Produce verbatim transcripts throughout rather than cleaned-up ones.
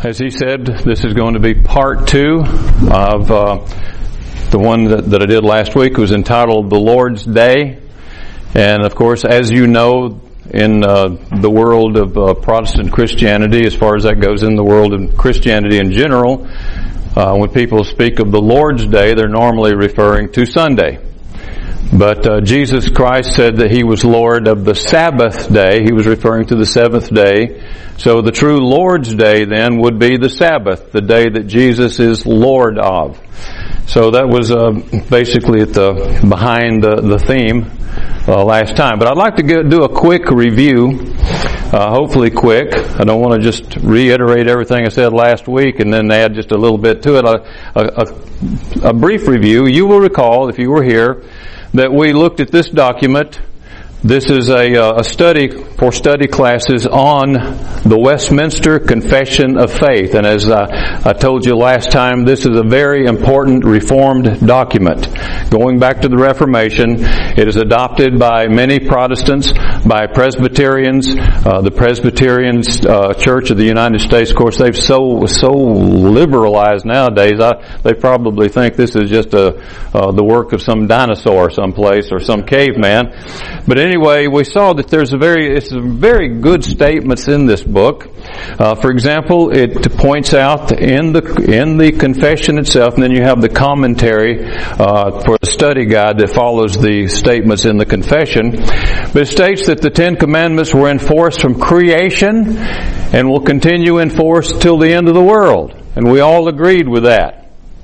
as he said, this is going to be part two of uh, the one that, that I did last week. It was entitled The Lord's Day. And of course, as you know, in uh, the world of uh, Protestant Christianity, as far as that goes, in the world of Christianity in general, uh, when people speak of the Lord's Day, they're normally referring to Sunday. But uh, Jesus Christ said that He was Lord of the Sabbath day. He was referring to the seventh day. So the true Lord's Day then would be the Sabbath, the day that Jesus is Lord of. So that was uh, basically at the behind the, the theme uh, last time. But I'd like to get, do a quick review, uh, hopefully quick. I don't want to just reiterate everything I said last week and then add just a little bit to it. A, a, a brief review. You will recall, if you were here, that we looked at this document. This is a, a study for study classes on the Westminster Confession of Faith. And as I, I told you last time, this is a very important Reformed document. Going back to the Reformation, it is adopted by many Protestants, by Presbyterians. Uh, the Presbyterian uh, Church of the United States, of course, they've so so liberalized nowadays. I, they probably think this is just a uh, the work of some dinosaur someplace or some caveman. But anyway, we saw that there's a very, it's a very good statements in this book. Uh, for example, it points out in the in the confession itself, and then you have the commentary uh, for the study guide that follows the statements in the confession. But it states that the Ten Commandments were in force from creation and will continue in force till the end of the world, and we all agreed with that.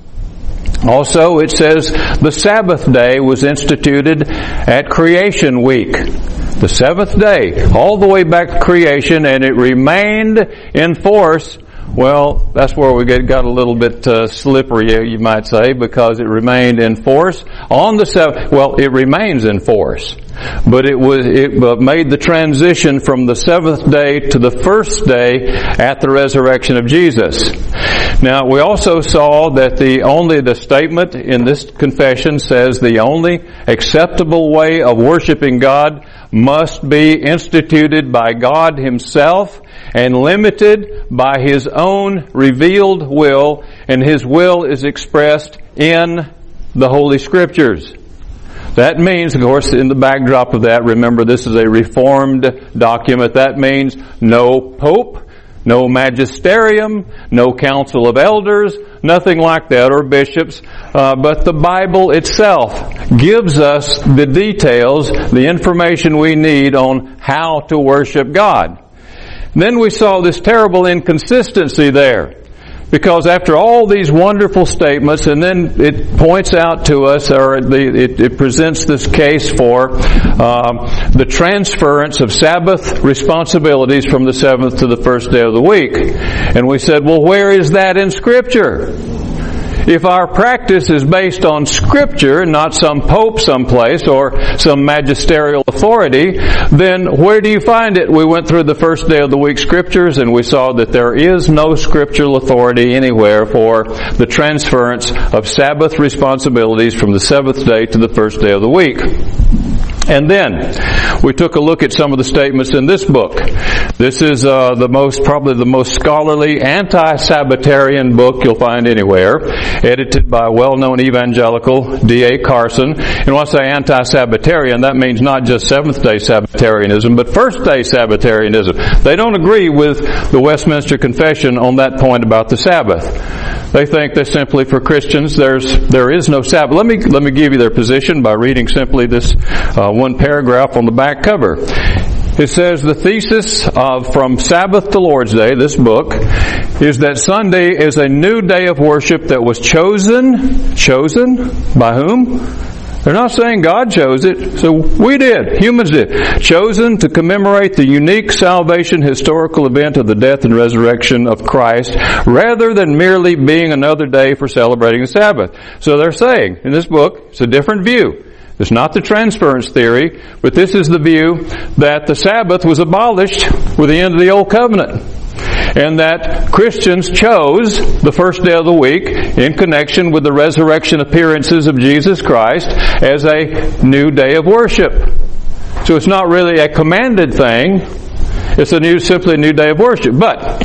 Also, it says the Sabbath day was instituted at creation week. The seventh day, all the way back to creation, and it remained in force. Well, that's where we get, got a little bit uh, slippery, you might say, because it remained in force on the seventh. Well, it remains in force, but it was it made the transition from the seventh day to the first day at the resurrection of Jesus. Now, we also saw that the only the statement in this confession says the only acceptable way of worshiping God must be instituted by God Himself and limited by His own revealed will, and His will is expressed in the Holy Scriptures. That means, of course, in the backdrop of that, remember this is a Reformed document. That means no Pope, no magisterium, no council of elders, nothing like that, or bishops. Uh, but the Bible itself gives us the details, the information we need on how to worship God. Then we saw this terrible inconsistency there. Because after all these wonderful statements, and then it points out to us, or it, it presents this case for uh, the transference of Sabbath responsibilities from the seventh to the first day of the week. And we said, well, where is that in Scripture? If our practice is based on Scripture, not some pope someplace or some magisterial authority, then where do you find it? We went through the first day of the week Scriptures, and we saw that there is no scriptural authority anywhere for the transference of Sabbath responsibilities from the seventh day to the first day of the week. And then we took a look at some of the statements in this book. This is uh, the most, probably the most scholarly anti-Sabbatarian book you'll find anywhere, edited by a well-known evangelical, D A Carson. And when I say anti-Sabbatarian, that means not just Seventh-day Sabbatarianism, but First-day Sabbatarianism. They don't agree with the Westminster Confession on that point about the Sabbath. They think that simply for Christians, there's there is no Sabbath. Let me let me give you their position by reading simply this uh, one paragraph on the back cover. It says the thesis of From Sabbath to Lord's Day, this book, is that Sunday is a new day of worship that was chosen, chosen by whom? They're not saying God chose it, so we did, humans did. Chosen to commemorate the unique salvation historical event of the death and resurrection of Christ, rather than merely being another day for celebrating the Sabbath. So they're saying, in this book, it's a different view. It's not the transference theory, but this is the view that the Sabbath was abolished with the end of the Old Covenant, and that Christians chose the first day of the week in connection with the resurrection appearances of Jesus Christ as a new day of worship. So it's not really a commanded thing. It's a new, simply a new day of worship. But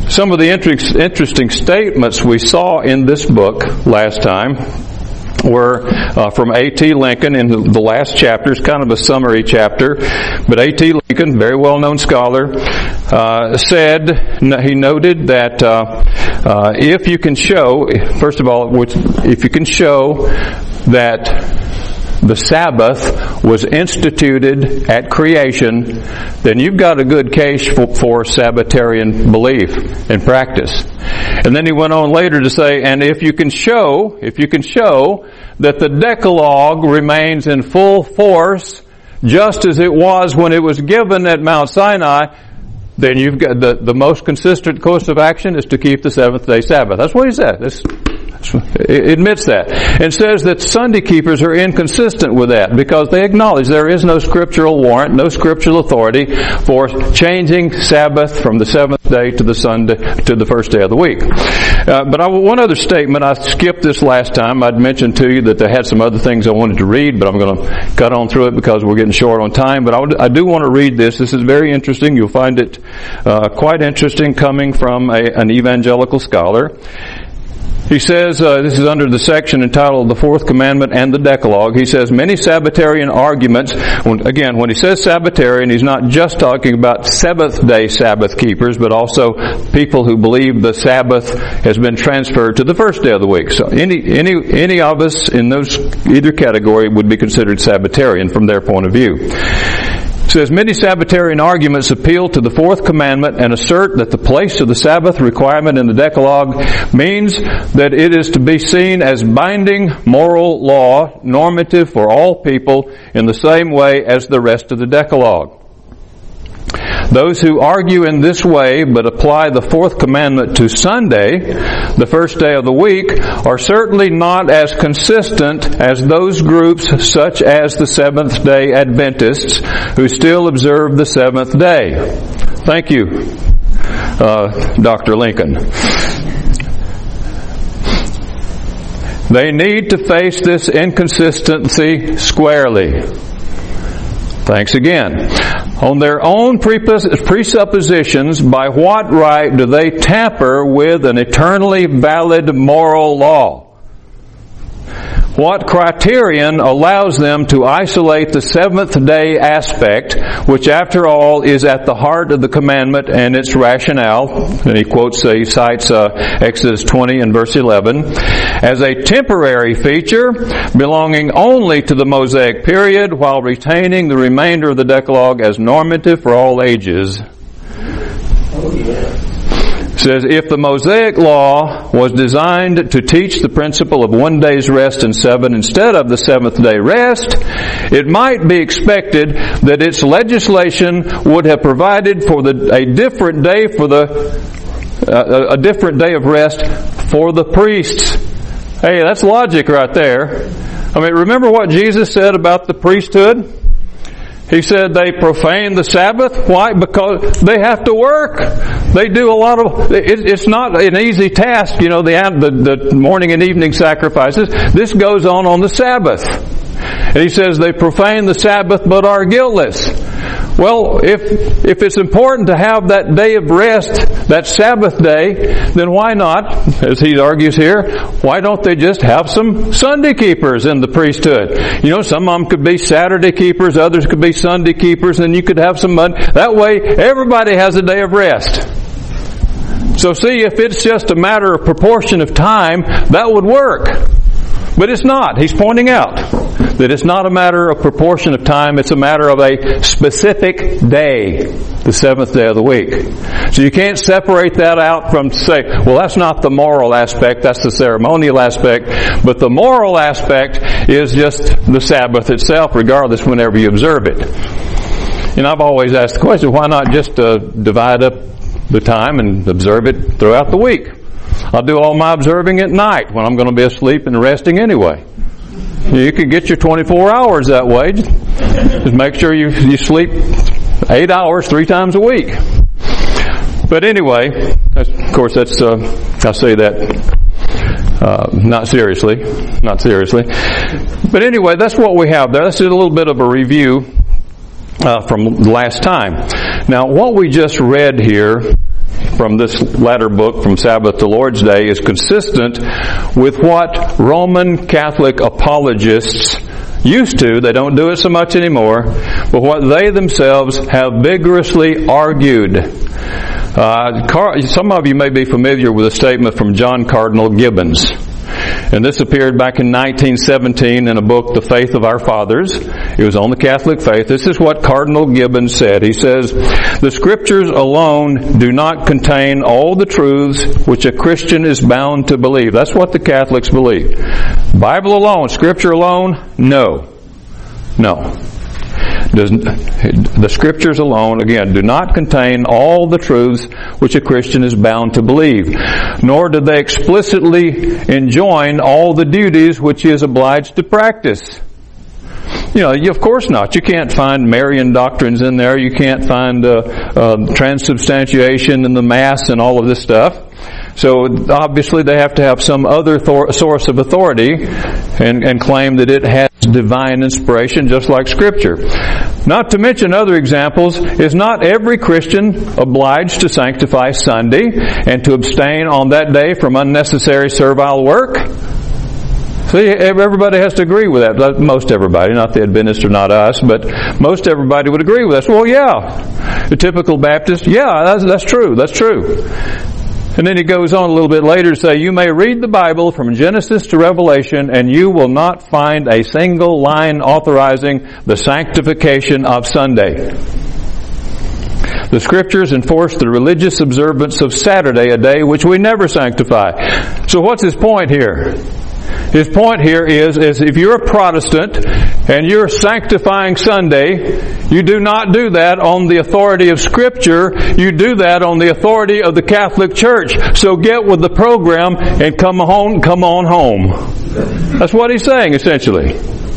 some of the inter- interesting statements we saw in this book last time were uh, from A T Lincoln in the, the last chapter. It's kind of a summary chapter, but A T Lincoln, very well-known scholar, uh, said, he noted that uh, uh, if you can show, first of all, if you can show that the Sabbath was instituted at creation, then you've got a good case for, for Sabbatarian belief and practice. And then he went on later to say, and if you can show, if you can show that the Decalogue remains in full force just as it was when it was given at Mount Sinai, then you've got the, the most consistent course of action is to keep the seventh day Sabbath. That's what he said. This, It admits that, and says that Sunday keepers are inconsistent with that because they acknowledge there is no scriptural warrant, no scriptural authority for changing Sabbath from the seventh day to the Sunday to the first day of the week. Uh, but I, one other statement, I skipped this last time. I'd mentioned to you that I had some other things I wanted to read, but I'm going to cut on through it because we're getting short on time. But I, would, I do want to read this. This is very interesting. You'll find it uh, quite interesting coming from a, an evangelical scholar. He says, uh, this is under the section entitled The Fourth Commandment and the Decalogue. He says, many Sabbatarian arguments, when, again, when he says Sabbatarian, he's not just talking about seventh-day Sabbath keepers, but also people who believe the Sabbath has been transferred to the first day of the week. So any, any, any of us in those, either category would be considered Sabbatarian from their point of view. It says, many Sabbatarian arguments appeal to the fourth commandment and assert that the place of the Sabbath requirement in the Decalogue means that it is to be seen as binding moral law, normative for all people in the same way as the rest of the Decalogue. Those who argue in this way but apply the fourth commandment to Sunday, the first day of the week, are certainly not as consistent as those groups such as the Seventh-day Adventists who still observe the seventh day. Thank you, uh, Doctor Lincoln. They need to face this inconsistency squarely. Thanks again. On their own presuppositions, by what right do they tamper with an eternally valid moral law? What criterion allows them to isolate the seventh day aspect, which after all is at the heart of the commandment and its rationale? And he quotes, uh, he cites uh, Exodus twenty and verse eleven, as a temporary feature belonging only to the Mosaic period while retaining the remainder of the Decalogue as normative for all ages. Oh, yeah. Says, if the Mosaic law was designed to teach the principle of one day's rest in seven instead of the seventh day rest, it might be expected that its legislation would have provided for the, a different day for the, uh, a different day of rest for the priests. Hey, that's logic right there. I mean, remember what Jesus said about the priesthood? He said they profane the Sabbath. Why? Because they have to work. They do a lot of, it, it's not an easy task, you know, the, the, the morning and evening sacrifices. This goes on on the Sabbath. And he says they profane the Sabbath but are guiltless. Well, if, if it's important to have that day of rest, that Sabbath day, then why not, as he argues here, why don't they just have some Sunday keepers in the priesthood? You know, some of them could be Saturday keepers, others could be Sunday keepers, and you could have some Monday. That way, everybody has a day of rest. So see, if it's just a matter of proportion of time, that would work. But it's not. He's pointing out that it's not a matter of proportion of time, it's a matter of a specific day, the seventh day of the week. So you can't separate that out from say, well, that's not the moral aspect, that's the ceremonial aspect, but the moral aspect is just the Sabbath itself, regardless whenever you observe it. And I've always asked the question, why not just uh, divide up the time and observe it throughout the week? I'll do all my observing at night when I'm going to be asleep and resting anyway. You can get your twenty-four hours that way. Just make sure you, you sleep eight hours three times a week. But anyway, that's, of course, that's uh, I say that uh, not seriously, not seriously. But anyway, that's what we have there. That's just a little bit of a review uh, from last time. Now, what we just read here from this latter book, From Sabbath to Lord's Day, is consistent with what Roman Catholic apologists used to. They don't do it so much anymore, but what they themselves have vigorously argued. Uh, Car- some of you may be familiar with a statement from John Cardinal Gibbons. And this appeared back in nineteen seventeen in a book, The Faith of Our Fathers. It was on the Catholic faith. This is what Cardinal Gibbons said. He says, "The Scriptures alone do not contain all the truths which a Christian is bound to believe." That's what the Catholics believe. Bible alone, Scripture alone? No. No. Does, the Scriptures alone, again, do not contain all the truths which a Christian is bound to believe, nor do they explicitly enjoin all the duties which he is obliged to practice. You know, you, of course not. You can't find Marian doctrines in there. You can't find uh, uh, transubstantiation and the Mass and all of this stuff. So obviously they have to have some other thor- source of authority and, and claim that it has divine inspiration, just like Scripture. Not to mention other examples, is not every Christian obliged to sanctify Sunday and to abstain on that day from unnecessary servile work? See, everybody has to agree with that. Most everybody, not the Adventists or not us, but most everybody would agree with us. Well, yeah. The typical Baptist, yeah, that's, that's true, that's true. And then he goes on a little bit later to say, "You may read the Bible from Genesis to Revelation, and you will not find a single line authorizing the sanctification of Sunday. The Scriptures enforce the religious observance of Saturday, a day which we never sanctify." So what's his point here? His point here is, is if you're a Protestant and you're sanctifying Sunday, you do not do that on the authority of Scripture. You do that on the authority of the Catholic Church. So get with the program and come home, come on home. That's what he's saying, essentially.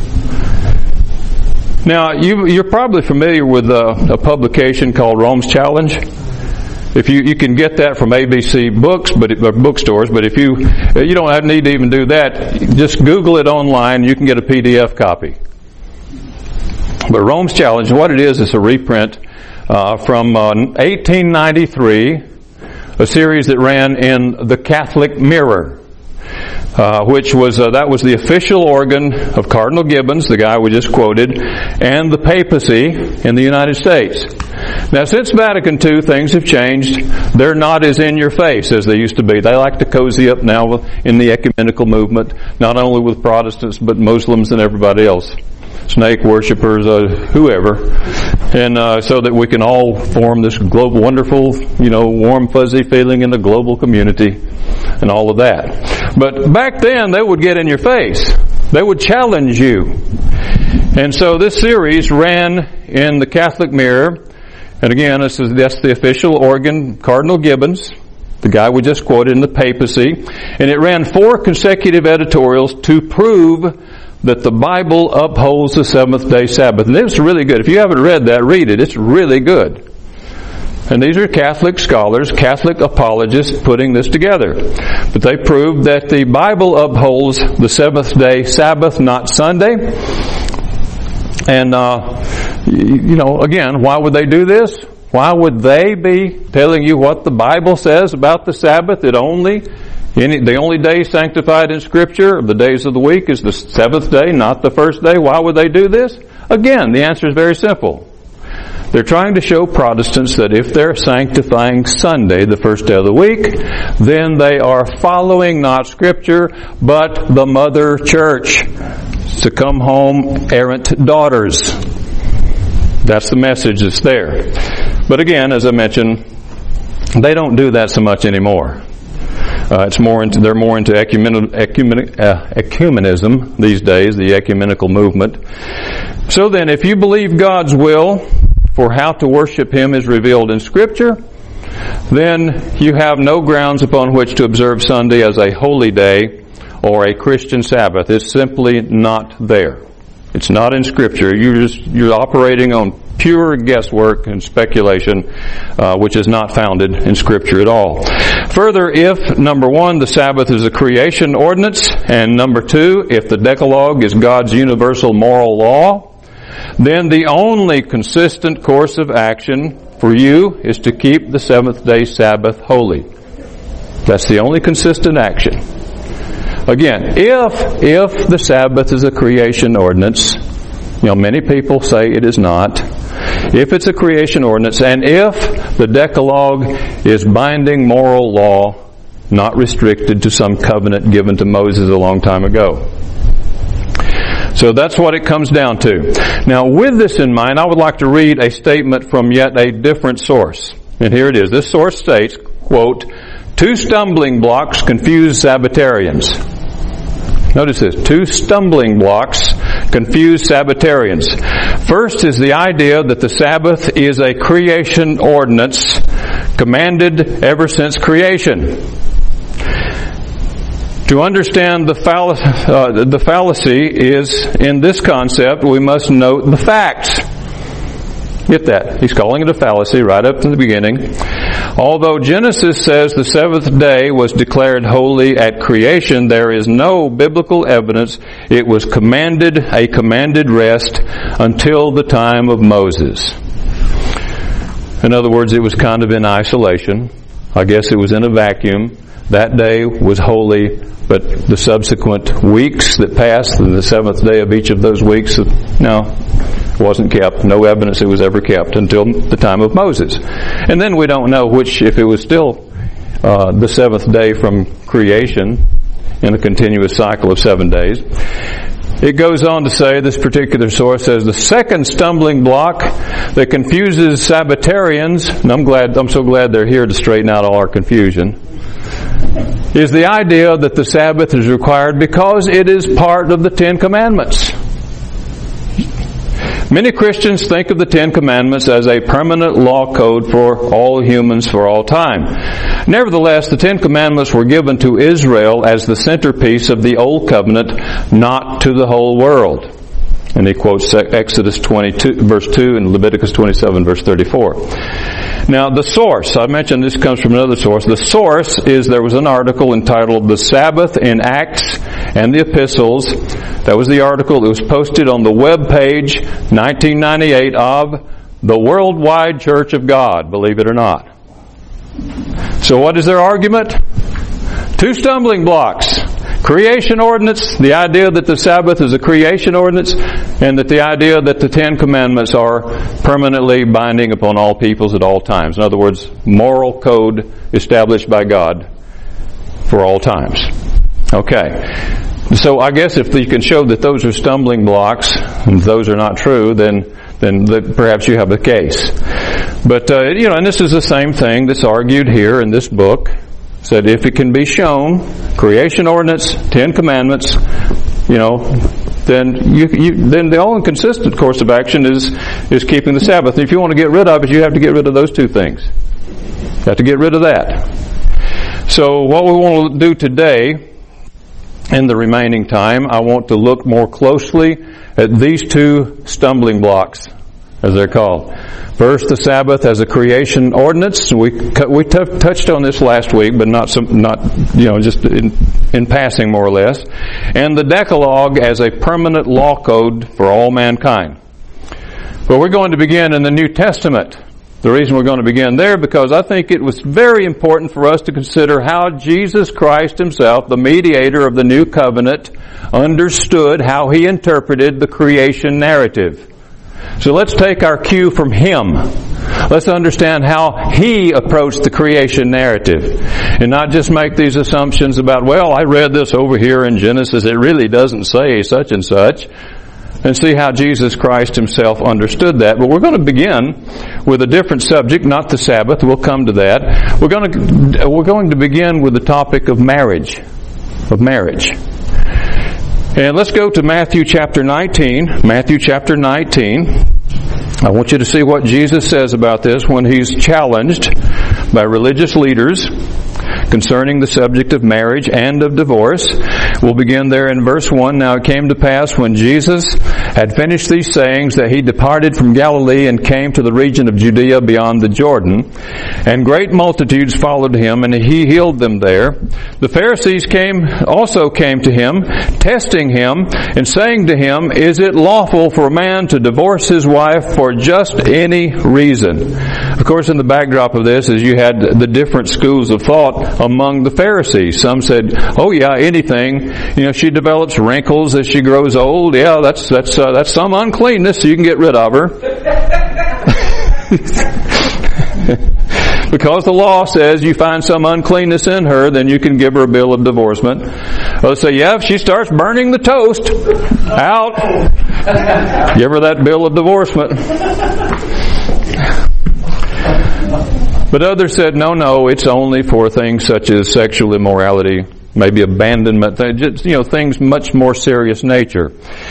Now, you, you're probably familiar with a, a publication called Rome's Challenge. If you, you can get that from A B C Books, but or bookstores. But if you you don't have, need to even do that, just Google it online. You can get a P D F copy. But Rome's Challenge, what it is, is a reprint uh, from uh, eighteen ninety-three, a series that ran in the Catholic Mirror. Uh, which was, uh, that was the official organ of Cardinal Gibbons, the guy we just quoted, and the papacy in the United States. Now, since Vatican Two, things have changed. They're not as in your face as they used to be. They like to cozy up now in the ecumenical movement, not only with Protestants, but Muslims and everybody else. Snake worshippers, uh, whoever. And uh, so that we can all form this global, wonderful, you know, warm, fuzzy feeling in the global community and all of that. But back then, they would get in your face. They would challenge you. And so this series ran in the Catholic Mirror. And again, this is, that's the official organ, Cardinal Gibbons, the guy we just quoted in the papacy. And it ran four consecutive editorials to prove that the Bible upholds the seventh-day Sabbath. And it's really good. If you haven't read that, read it. It's really good. And these are Catholic scholars, Catholic apologists putting this together. But they proved that the Bible upholds the seventh-day Sabbath, not Sunday. And, uh, you know, again, why would they do this? Why would they be telling you what the Bible says about the Sabbath? It only... Any, the only day sanctified in Scripture of the days of the week is the seventh day, not the first day. Why would they do this? Again, the answer is very simple. They're trying to show Protestants that if they're sanctifying Sunday, the first day of the week, then they are following not Scripture, but the Mother Church. To come home, errant daughters. That's the message that's there. But again, as I mentioned, they don't do that so much anymore. Uh, it's more into, they're more into ecumen, ecumen, uh, ecumenism these days, the ecumenical movement. So then, if you believe God's will for how to worship Him is revealed in Scripture, then you have no grounds upon which to observe Sunday as a holy day or a Christian Sabbath. It's simply not there. It's not in Scripture. You're just, you're operating on pure guesswork and speculation, uh, which is not founded in Scripture at all. Further, if, number one, the Sabbath is a creation ordinance, and number two, if the Decalogue is God's universal moral law, then the only consistent course of action for you is to keep the seventh day Sabbath holy. That's the only consistent action. Again, if if the Sabbath is a creation ordinance, you know, many people say it is not. If it's a creation ordinance, and if the Decalogue is binding moral law, not restricted to some covenant given to Moses a long time ago. So that's what it comes down to. Now, with this in mind, I would like to read a statement from yet a different source. And here it is. This source states, quote, "Two stumbling blocks confuse Sabbatarians." Notice this. Two stumbling blocks confuse Sabbatarians. First is the idea that the Sabbath is a creation ordinance commanded ever since creation. To understand the, fall- uh, the fallacy is in this concept, we must note the facts. Get that. He's calling it a fallacy right up to the beginning. Although Genesis says the seventh day was declared holy at creation, there is no biblical evidence it was commanded, a commanded rest until the time of Moses. In other words, it was kind of in isolation. I guess it was in a vacuum. That day was holy, but the subsequent weeks that passed, and the seventh day of each of those weeks, no, wasn't kept. No evidence it was ever kept until the time of Moses. And then we don't know which, if it was still uh, the seventh day from creation in a continuous cycle of seven days. It goes on to say, this particular source says, the second stumbling block that confuses Sabbatarians, and I'm glad, I'm so glad they're here to straighten out all our confusion, is the idea that the Sabbath is required because it is part of the Ten Commandments. Many Christians think of the Ten Commandments as a permanent law code for all humans for all time. Nevertheless, the Ten Commandments were given to Israel as the centerpiece of the Old Covenant, not to the whole world. And he quotes Exodus twenty-two, verse two, and Leviticus twenty-seven, verse thirty-four. Now, the source, I mentioned this comes from another source. The source is, there was an article entitled The Sabbath in Acts and the Epistles. That was the article. It was posted on the web page, nineteen ninety-eight, of the Worldwide Church of God, believe it or not. So what is their argument? Two stumbling blocks. Creation ordinance, the idea that the Sabbath is a creation ordinance, and that the idea that the Ten Commandments are permanently binding upon all peoples at all times. In other words, moral code established by God for all times. Okay. So I guess if you can show that those are stumbling blocks, and those are not true, then then the, perhaps you have a case. But, uh, you know, and this is the same thing that's argued here in this book. Said if it can be shown, creation ordinance, Ten Commandments, you know, then you, you then the only consistent course of action is is keeping the Sabbath. And if you want to get rid of it, you have to get rid of those two things. You have to get rid of that. So what we want to do today, in the remaining time, I want to look more closely at these two stumbling blocks, as they're called. First, the Sabbath as a creation ordinance. We we t- touched on this last week, but not some, not you know just in, in passing, more or less. And the Decalogue as a permanent law code for all mankind. But we're going to begin in the New Testament. The reason we're going to begin there, because I think it was very important for us to consider how Jesus Christ Himself, the mediator of the New Covenant, understood how He interpreted the creation narrative. So let's take our cue from Him. Let's understand how He approached the creation narrative. And not just make these assumptions about, well, I read this over here in Genesis, it really doesn't say such and such. And see how Jesus Christ Himself understood that. But we're going to begin with a different subject, not the Sabbath. We'll come to that. We're going to, we're going to begin with the topic of marriage. Of marriage. And let's go to Matthew chapter nineteen. Matthew chapter nineteen. I want you to see what Jesus says about this when He's challenged by religious leaders concerning the subject of marriage and of divorce. We'll begin there in verse one. Now it came to pass when Jesus had finished these sayings that He departed from Galilee and came to the region of Judea beyond the Jordan. And great multitudes followed Him, and He healed them there. The Pharisees came, also came to Him, testing Him, and saying to Him, Is it lawful for a man to divorce his wife for just any reason? Of course, in the backdrop of this is you had the different schools of thought among the Pharisees. Some said, "Oh yeah, anything. You know, she develops wrinkles as she grows old. Yeah, that's that's uh, that's some uncleanness, so you can get rid of her." Because the law says you find some uncleanness in her, then you can give her a bill of divorcement. They'll say, yeah, if she starts burning the toast, out. Give her that bill of divorcement. But others said, no, no, it's only for things such as sexual immorality, maybe abandonment, just, you know, things much more serious nature.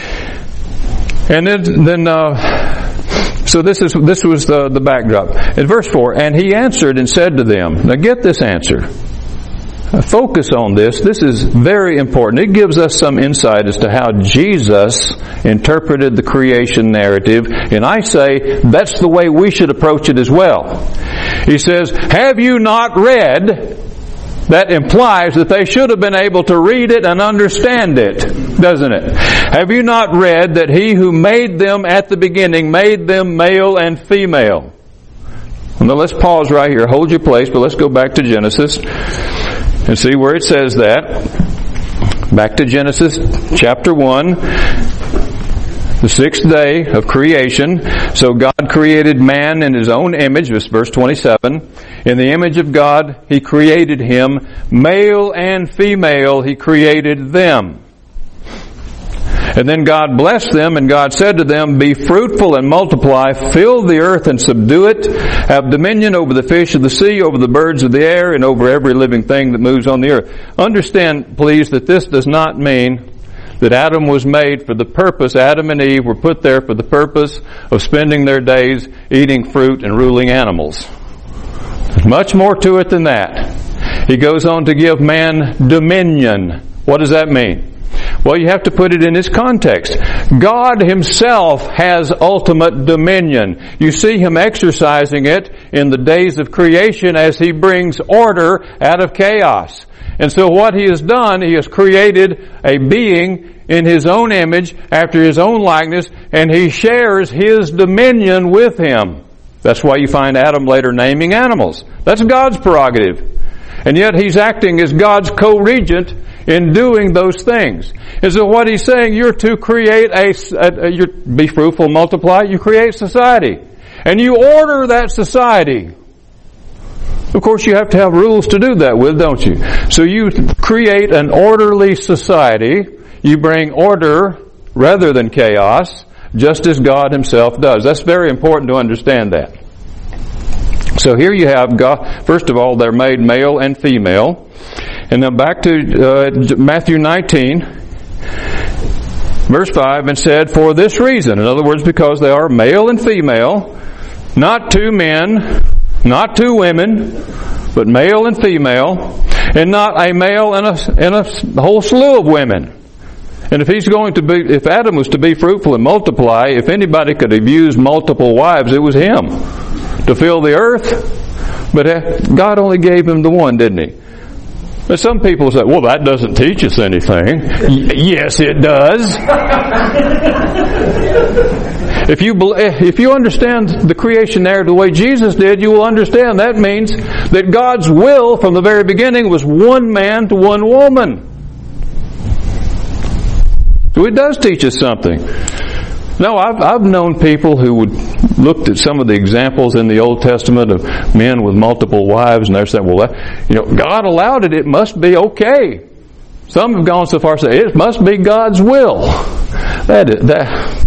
And then, then uh, so this is this was the, the backdrop. In verse four, and he answered and said to them, now get this answer. Focus on this. This is very important. It gives us some insight as to how Jesus interpreted the creation narrative. And I say that's the way we should approach it as well. He says, have you not read? That implies that they should have been able to read it and understand it, doesn't it? Have you not read that He who made them at the beginning made them male and female? Well, now let's pause right here. Hold your place, but let's go back to Genesis and see where it says that. Back to Genesis chapter one. The sixth day of creation. So God created man in His own image. This is verse twenty-seven. In the image of God, He created him. Male and female, He created them. And then God blessed them, and God said to them, be fruitful and multiply, fill the earth and subdue it, have dominion over the fish of the sea, over the birds of the air, and over every living thing that moves on the earth. Understand, please, that this does not mean that Adam was made for the purpose, Adam and Eve were put there for the purpose of spending their days eating fruit and ruling animals. Much more to it than that. He goes on to give man dominion. What does that mean? Well, you have to put it in its context. God Himself has ultimate dominion. You see Him exercising it in the days of creation as He brings order out of chaos. And so what He has done, He has created a being in His own image, after His own likeness, and He shares His dominion with him. That's why you find Adam later naming animals. That's God's prerogative. And yet He's acting as God's co-regent in doing those things. And so what He's saying, you're to create a, a, a you're, be fruitful, multiply, you create society. And you order that society. Of course, you have to have rules to do that with, don't you? So you create an orderly society. You bring order rather than chaos, just as God Himself does. That's very important to understand that. So here you have God. First of all, they're made male and female. And then back to uh, Matthew nineteen, verse five, and said, for this reason, in other words, because they are male and female, not two men, not two women, but male and female, and not a male and a, and a whole slew of women. And if he's going to be, if Adam was to be fruitful and multiply, if anybody could have used multiple wives, it was him to fill the earth. But God only gave him the one, didn't He? But some people say, well, that doesn't teach us anything. Y- yes, it does. If you if you understand the creation narrative the way Jesus did, you will understand that means that God's will from the very beginning was one man to one woman. So it does teach us something. No, I've I've known people who would looked at some of the examples in the Old Testament of men with multiple wives, and they're saying, well, that, you know, God allowed it, it must be okay. Some have gone so far as to say, it must be God's will. That is, that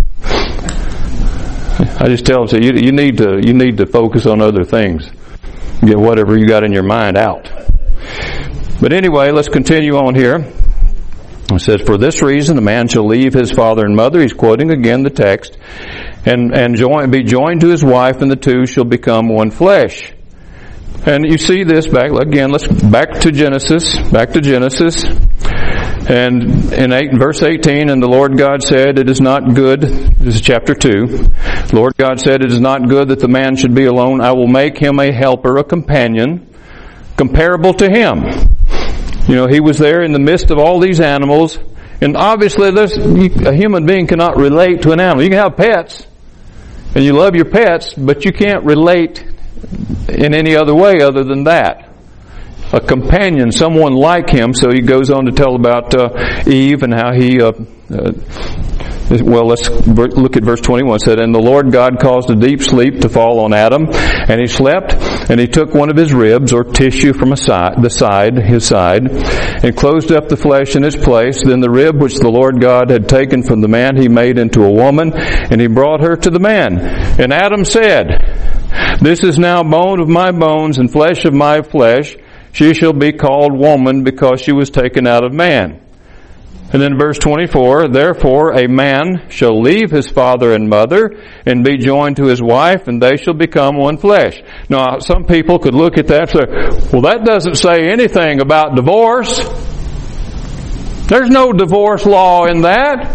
I just tell them, so you, you need to you need to focus on other things. Get whatever you got in your mind out. But anyway, let's continue on here. It says, for this reason a man shall leave his father and mother. He's quoting again the text. And, and join, be joined to his wife, and the two shall become one flesh. And you see this back, again, let's back to Genesis, back to Genesis. And in eight, verse eighteen, and the Lord God said, it is not good, this is chapter two, the Lord God said, it is not good that the man should be alone. I will make him a helper, a companion, comparable to him. You know, he was there in the midst of all these animals, and obviously there's, a human being cannot relate to an animal. You can have pets, and you love your pets, but you can't relate in any other way other than that. A companion, someone like him. So he goes on to tell about uh, Eve and how he, uh, uh, well, let's look at verse twenty-one. It said, "And the Lord God caused a deep sleep to fall on Adam, and he slept, and he took one of his ribs, or tissue from a side, the side, his side, and closed up the flesh in its place. Then the rib which the Lord God had taken from the man he made into a woman, and he brought her to the man. And Adam said, This is now bone of my bones and flesh of my flesh. She shall be called woman, because she was taken out of man." And then verse twenty-four, "Therefore a man shall leave his father and mother and be joined to his wife, and they shall become one flesh." Now, some people could look at that and say, well, that doesn't say anything about divorce. There's no divorce law in that.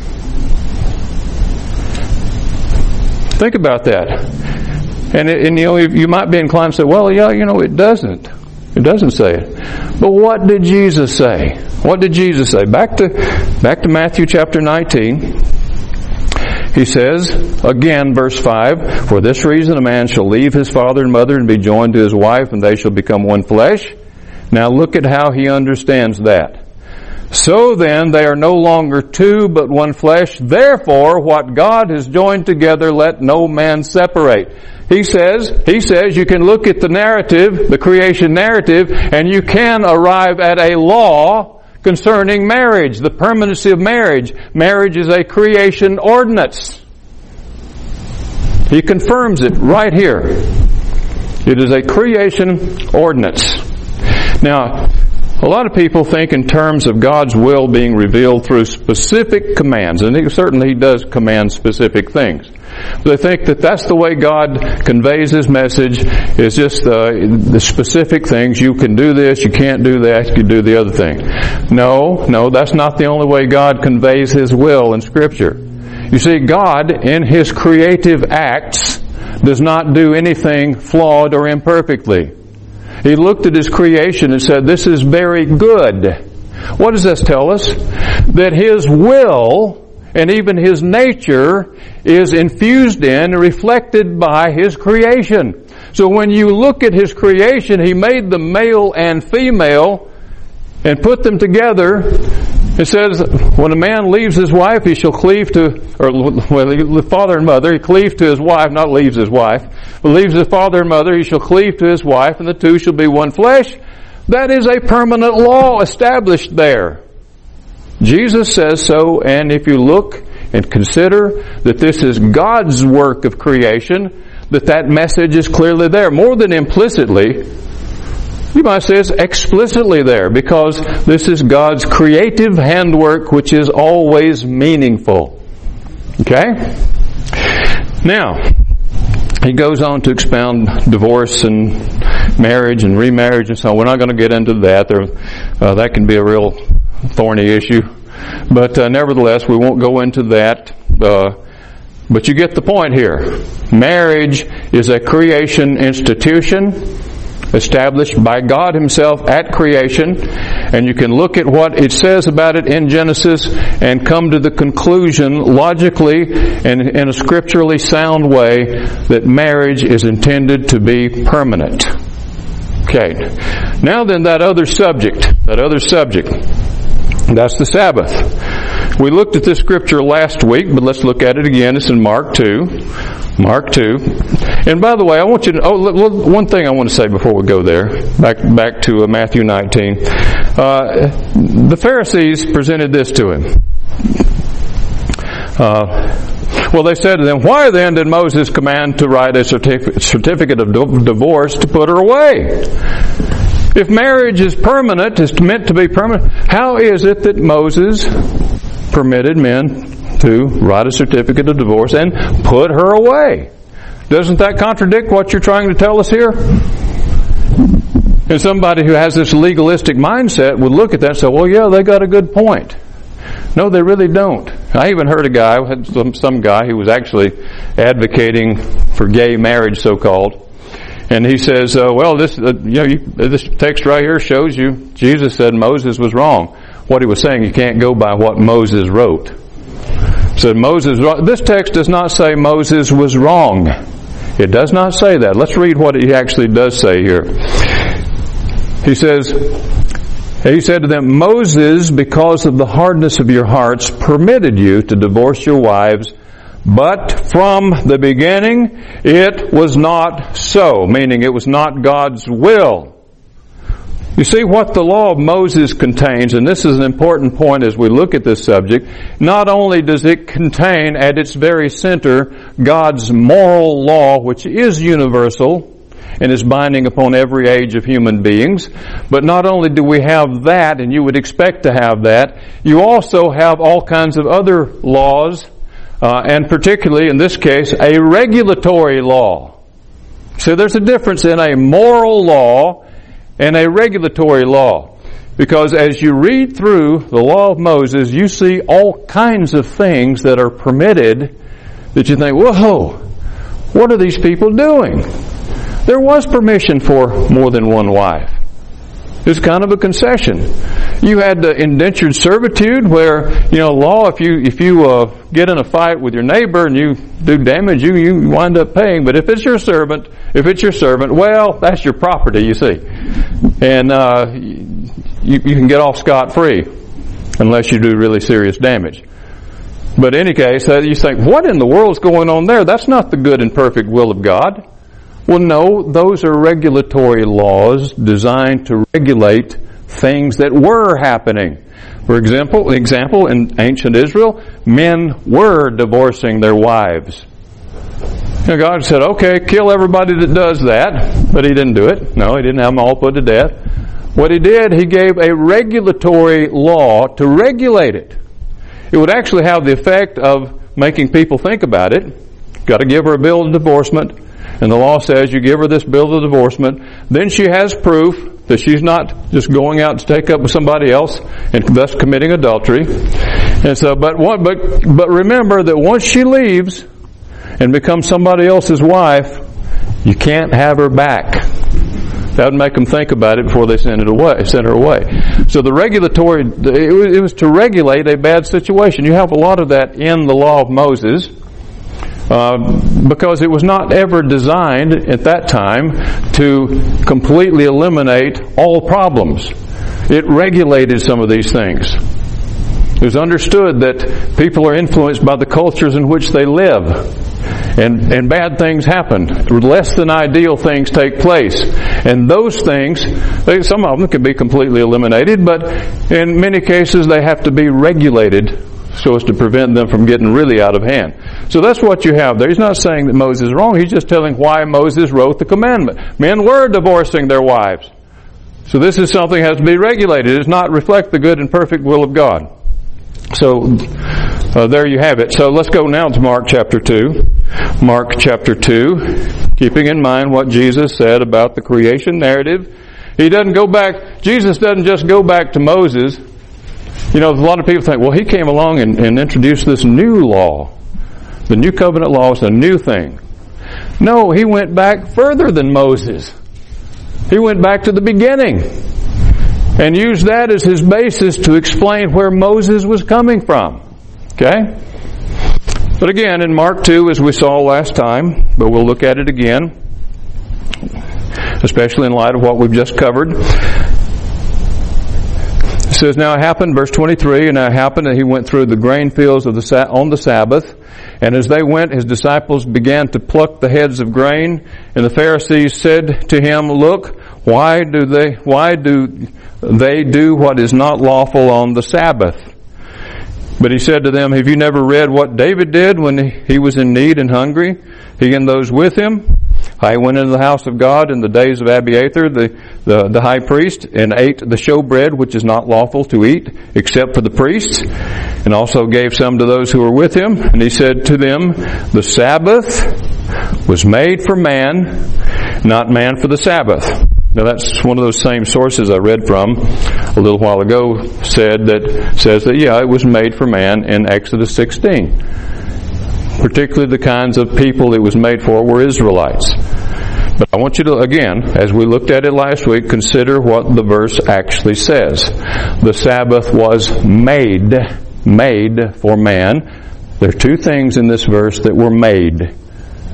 Think about that. And, it, and you know, you might be inclined to say, well, yeah, you know, it doesn't. It doesn't say it. But what did Jesus say? What did Jesus say? Back to back to Matthew chapter nineteen. He says, again, verse five, "For this reason a man shall leave his father and mother and be joined to his wife, and they shall become one flesh." Now look at how he understands that. "So then they are no longer two, but one flesh. Therefore what God has joined together, let no man separate." He says, he says you can look at the narrative, the creation narrative, and you can arrive at a law concerning marriage, the permanency of marriage. Marriage is a creation ordinance. He confirms it right here. It is a creation ordinance. Now, a lot of people think in terms of God's will being revealed through specific commands, and he, certainly He does command specific things. But they think that that's the way God conveys His message, is just the, the specific things. You can do this, you can't do that, you can do the other thing. No, no, that's not the only way God conveys His will in Scripture. You see, God, in His creative acts, does not do anything flawed or imperfectly. He looked at His creation and said, "This is very good." What does this tell us? That His will and even His nature is infused in and reflected by His creation. So when you look at His creation, He made them male and female and put them together. It says, when a man leaves his wife, he shall cleave to, or well, the father and mother, he cleaves to his wife, not leaves his wife, but leaves his father and mother, he shall cleave to his wife, and the two shall be one flesh. That is a permanent law established there. Jesus says so, and if you look and consider that this is God's work of creation, that that message is clearly there, more than implicitly. You might say it's explicitly there, because this is God's creative handwork, which is always meaningful. Okay? Now, he goes on to expound divorce and marriage and remarriage and so on. We're not going to get into that. There, uh, that can be a real thorny issue. But uh, nevertheless, we won't go into that. Uh, but you get the point here. Marriage is a creation institution established by God Himself at creation, and you can look at what it says about it in Genesis and come to the conclusion logically and in a scripturally sound way that marriage is intended to be permanent. Okay. Now then, that other subject, that other subject, that's the Sabbath. We looked at this scripture last week, but let's look at it again. It's in Mark two. Mark two. And by the way, I want you to, oh, one thing I want to say before we go there, back back to uh, Matthew nineteen. Uh, the Pharisees presented this to Him. Uh, well, they said to them, "Why then did Moses command to write a certificate, certificate of divorce to put her away? If marriage is permanent, is meant to be permanent, how is it that Moses permitted men to write a certificate of divorce and put her away?" Doesn't that contradict what you're trying to tell us here? And somebody who has this legalistic mindset would look at that and say, well, yeah, they got a good point. No, they really don't. I even heard a guy, some, some guy who was actually advocating for gay marriage, so-called. And he says, uh, well, this, uh, you know, you, this text right here shows you Jesus said Moses was wrong. What he was saying, you can't go by what Moses wrote. So Moses, this text does not say Moses was wrong. It does not say that. Let's read what he actually does say here. He says, he said to them, Moses, because of the hardness of your hearts, permitted you to divorce your wives, but from the beginning it was not so, meaning it was not God's will. You see what the law of Moses contains, and this is an important point as we look at this subject. Not only does it contain at its very center God's moral law, which is universal and is binding upon every age of human beings, but not only do we have that, and you would expect to have that, you also have all kinds of other laws, uh, and particularly in this case, a regulatory law. So there's a difference in a moral law and a regulatory law. Because as you read through the law of Moses, you see all kinds of things that are permitted that you think, whoa, what are these people doing? There was permission for more than one wife. It's kind of a concession. You had the indentured servitude where, you know, law, if you if you uh, get in a fight with your neighbor and you do damage, you, you wind up paying. But if it's your servant, if it's your servant, well, that's your property, you see. And uh, you, you can get off scot-free unless you do really serious damage. But in any case, uh, you think, what in the world's going on there? That's not the good and perfect will of God. Well, no, those are regulatory laws designed to regulate things that were happening. For example, example in ancient Israel, men were divorcing their wives. You know, God said, okay, kill everybody that does that, but he didn't do it. No, he didn't have them all put to death. What he did, he gave a regulatory law to regulate it. It would actually have the effect of making people think about it. Got to give her a bill of divorcement. And the law says you give her this bill of divorcement, then she has proof that she's not just going out to take up with somebody else and thus committing adultery. And so, but what, but, but remember that once she leaves and becomes somebody else's wife, you can't have her back. That would make them think about it before they send it away, send her away. So the regulatory, it was, it was to regulate a bad situation. You have a lot of that in the law of Moses. Uh, because it was not ever designed at that time to completely eliminate all problems. It regulated some of these things. It was understood that people are influenced by the cultures in which they live. And, and bad things happen. Less than ideal things take place. And those things, they, some of them can be completely eliminated, but in many cases they have to be regulated so as to prevent them from getting really out of hand. So that's what you have there. He's not saying that Moses is wrong. He's just telling why Moses wrote the commandment. Men were divorcing their wives. So this is something that has to be regulated. It does not reflect the good and perfect will of God. So uh, there you have it. So let's go now to Mark chapter two. Mark chapter two, keeping in mind what Jesus said about the creation narrative. He doesn't go back, Jesus doesn't just go back to Moses. You know, a lot of people think, well, he came along and, and introduced this new law. The new covenant law is a new thing. No, he went back further than Moses. He went back to the beginning and used that as his basis to explain where Moses was coming from. Okay? But again, in Mark two, as we saw last time, but we'll look at it again, especially in light of what we've just covered. It says, now it happened, verse twenty-three, and now it happened that he went through the grain fields of the sa- on the Sabbath, and as they went, his disciples began to pluck the heads of grain, and the Pharisees said to him, look, why do they, why do they do what is not lawful on the Sabbath? But he said to them, have you never read what David did when he was in need and hungry, he and those with him? I went into the house of God in the days of Abiathar, the, the, the high priest, and ate the showbread, which is not lawful to eat, except for the priests, and also gave some to those who were with him. And he said to them, the Sabbath was made for man, not man for the Sabbath. Now that's one of those same sources I read from a little while ago said that, says that, yeah, it was made for man in Exodus sixteen. Particularly the kinds of people it was made for were Israelites. But I want you to, again, as we looked at it last week, consider what the verse actually says. The Sabbath was made, made for man. There are two things in this verse that were made.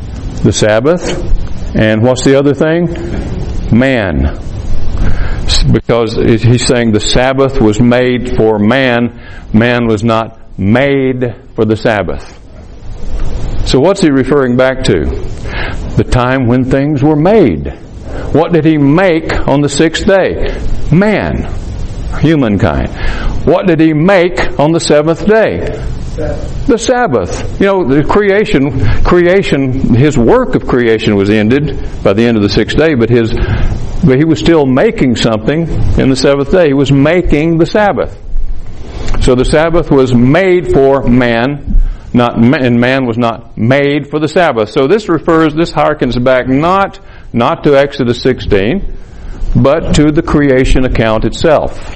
the Sabbath, and what's the other thing? Man. Because he's saying the Sabbath was made for man, man was not made for the Sabbath. So what's he referring back to? The time when things were made. What did he make on the sixth day? Man. Humankind. What did he make on the seventh day? Sabbath. The Sabbath. You know, the creation, creation, his work of creation was ended by the end of the sixth day, but his, but he was still making something in the seventh day. He was making the Sabbath. So the Sabbath was made for man, not, and man was not made for the Sabbath. So this refers, this harkens back not, not to Exodus sixteen, but to the creation account itself.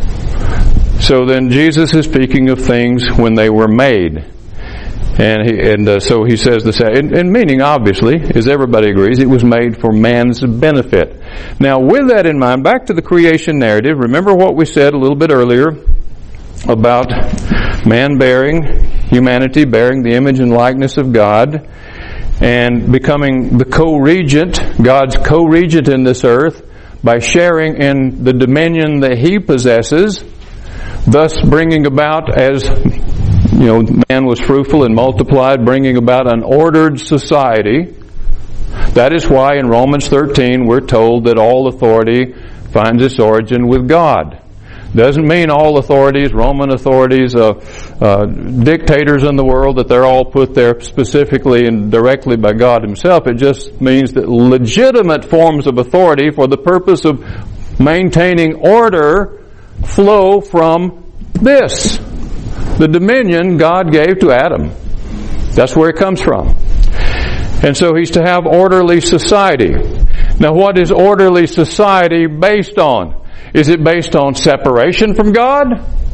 So then Jesus is speaking of things when they were made. And he, and uh, so he says this, and, and meaning obviously, as everybody agrees, it was made for man's benefit. Now with that in mind, back to the creation narrative, remember what we said a little bit earlier about man bearing, humanity bearing the image and likeness of God, and becoming the co-regent, God's co-regent in this earth, by sharing in the dominion that he possesses, thus bringing about, as you know, man was fruitful and multiplied, bringing about an ordered society. That is why in Romans thirteen we're told that all authority finds its origin with God. Doesn't mean all authorities, Roman authorities, uh, uh, dictators in the world, that they're all put there specifically and directly by God himself. It just means that legitimate forms of authority for the purpose of maintaining order flow from this, the dominion God gave to Adam. That's where it comes from. And so he's to have orderly society. Now what is orderly society based on? Is it based on separation from God?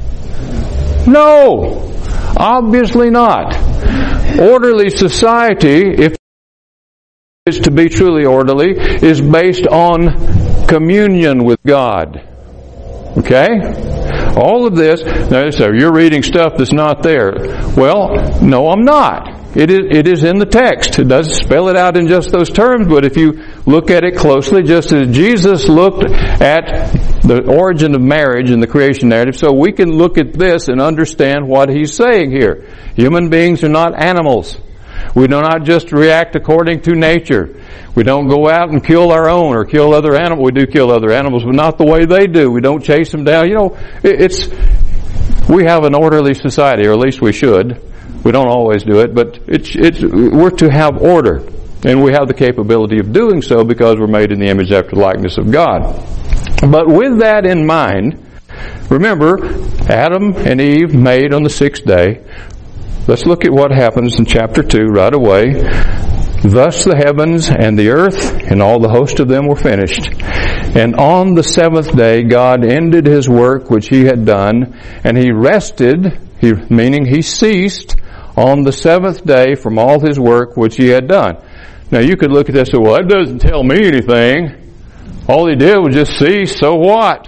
No, obviously not. Orderly society, if it's to be truly orderly, is based on communion with God. Okay? All of this, now you say, you're reading stuff that's not there. Well, no, I'm not. It is, it is in the text. It doesn't spell it out in just those terms, but if you look at it closely, just as Jesus looked at the origin of marriage in the creation narrative, so we can look at this and understand what he's saying here. Human beings are not animals. We do not just react according to nature. We don't go out and kill our own or kill other animals. We do kill other animals, but not the way they do. We don't chase them down. You know, it's, we have an orderly society, or at least we should. We don't always do it, but it's, it's, we're to have order. And we have the capability of doing so because we're made in the image after the likeness of God. But with that in mind, remember, Adam and Eve made on the sixth day. Let's look at what happens in chapter two right away. Thus the heavens and the earth and all the host of them were finished. And on the seventh day God ended his work which he had done, and he rested, he, meaning he ceased, on the seventh day from all his work which he had done. Now you could look at this and say, well, that doesn't tell me anything. All he did was just cease, so what?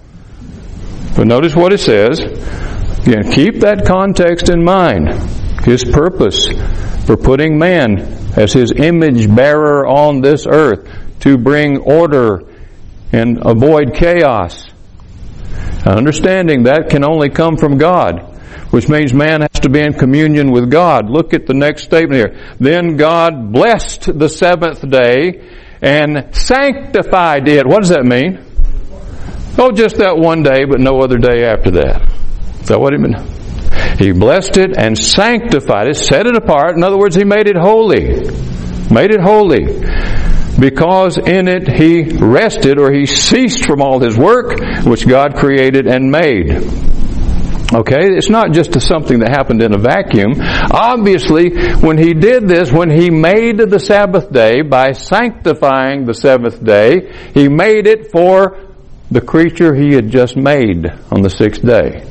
But notice what it says. Again, keep that context in mind. His purpose for putting man as his image bearer on this earth to bring order and avoid chaos. Understanding that can only come from God, which means man has to be in communion with God. Look at the next statement here. Then God blessed the seventh day and sanctified it. What does that mean? Oh, just that one day, but no other day after that. Is that what it meant? He blessed it and sanctified it, set it apart. In other words, he made it holy. Made it holy. Because in it he rested, or he ceased from all his work, which God created and made. Okay, it's not just something that happened in a vacuum. Obviously, when he did this, when he made the Sabbath day, by sanctifying the seventh day, he made it for the creature he had just made on the sixth day.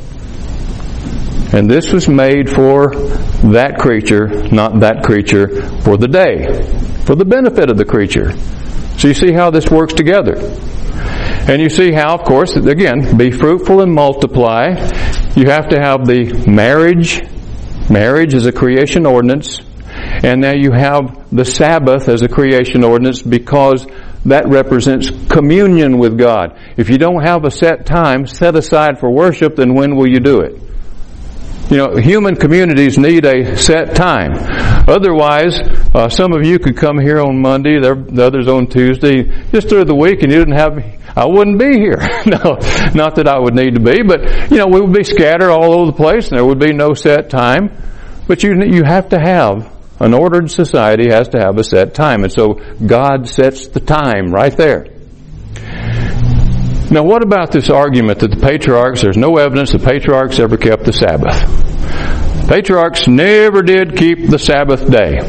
And this was made for that creature, not that creature for the day, for the benefit of the creature. So you see how this works together. And you see how, of course, again, be fruitful and multiply. You have to have the marriage. Marriage is a creation ordinance. And now you have the Sabbath as a creation ordinance because that represents communion with God. If you don't have a set time set aside for worship, then when will you do it? You know, human communities need a set time. Otherwise, uh, some of you could come here on Monday, the others on Tuesday, just through the week, and you didn't have, I wouldn't be here. No, not that I would need to be, but, you know, we would be scattered all over the place, and there would be no set time. But you, you have to have, an ordered society has to have a set time. And so God sets the time right there. Now, what about this argument that the patriarchs, there's no evidence the patriarchs ever kept the Sabbath? Patriarchs never did keep the Sabbath day.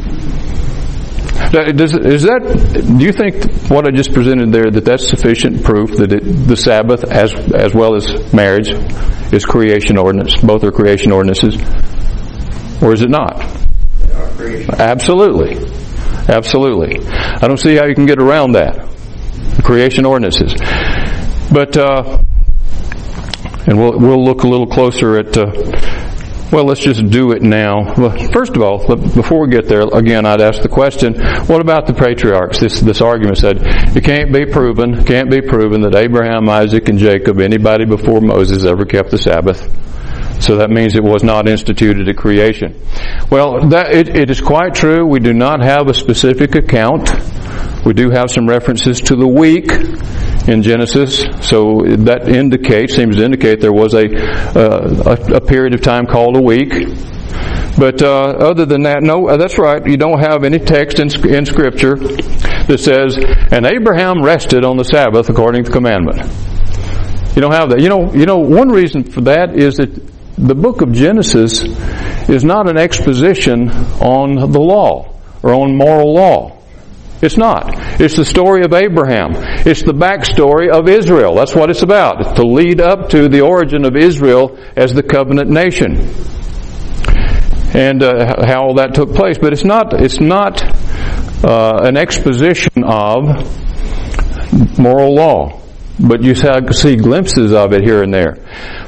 Does, is that, do you think what I just presented there, that that's sufficient proof that it, the Sabbath, as as well as marriage, is creation ordinance? Both are creation ordinances? Or is it not? Absolutely. Absolutely. I don't see how you can get around that. Creation ordinances. But, uh, and we'll, we'll look a little closer at, uh, well, let's just do it now. Well, first of all, before we get there, again, I'd ask the question, what about the patriarchs? This, this argument said, it can't be proven, can't be proven that Abraham, Isaac, and Jacob, anybody before Moses ever kept the Sabbath. So that means it was not instituted at creation. Well, that, it, it is quite true. We do not have a specific account. We do have some references to the week in Genesis, so that indicates, seems to indicate there was a uh, a, a period of time called a week. But uh, other than that, no, that's right. You don't have any text in, in Scripture that says, "And Abraham rested on the Sabbath according to the commandment." You don't have that. You know, you know, one reason for that is that the book of Genesis is not an exposition on the law or on moral law. It's not. It's the story of Abraham. It's the backstory of Israel. That's what it's about. It's to lead up to the origin of Israel as the covenant nation, and uh, how all that took place. But it's not. It's not uh, an exposition of moral law. But you see glimpses of it here and there.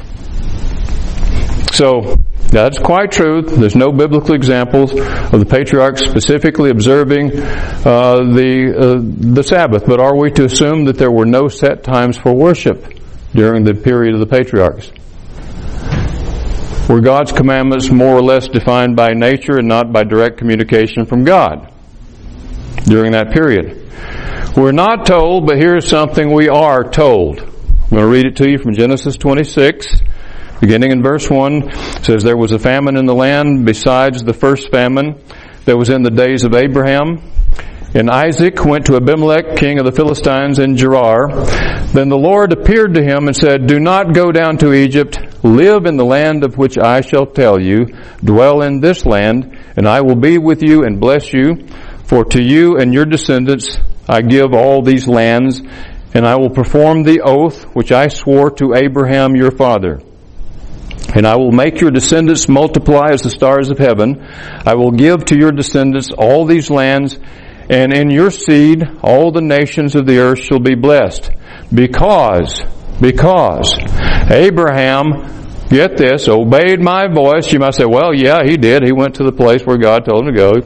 So, that's quite true. There's no biblical examples of the patriarchs specifically observing uh, the uh, the Sabbath. But are we to assume that there were no set times for worship during the period of the patriarchs? Were God's commandments more or less defined by nature and not by direct communication from God during that period? We're not told, but here's something we are told. I'm going to read it to you from Genesis twenty-six. Beginning in verse one, it says, "There was a famine in the land besides the first famine that was in the days of Abraham. And Isaac went to Abimelech, king of the Philistines, in Gerar. Then the Lord appeared to him and said, 'Do not go down to Egypt. Live in the land of which I shall tell you. Dwell in this land, and I will be with you and bless you. For to you and your descendants I give all these lands, and I will perform the oath which I swore to Abraham your father. And I will make your descendants multiply as the stars of heaven. I will give to your descendants all these lands, and in your seed all the nations of the earth shall be blessed. Because, because Abraham," get this, "obeyed my voice." You might say, well, yeah, he did. He went to the place where God told him to go.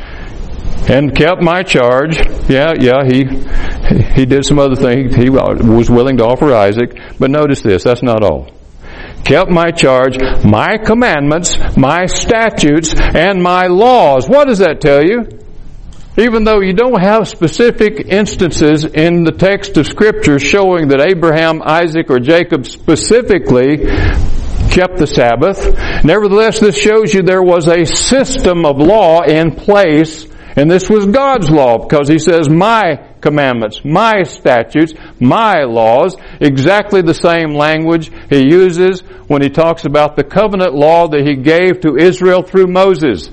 "And kept my charge." Yeah, yeah, he he did some other things. He was willing to offer Isaac. But notice this, that's not all. "Kept my charge, my commandments, my statutes, and my laws." What does that tell you? Even though you don't have specific instances in the text of Scripture showing that Abraham, Isaac, or Jacob specifically kept the Sabbath, nevertheless, this shows you there was a system of law in place. And this was God's law, because He says, "My commandments, my statutes, my laws," exactly the same language He uses when He talks about the covenant law that He gave to Israel through Moses.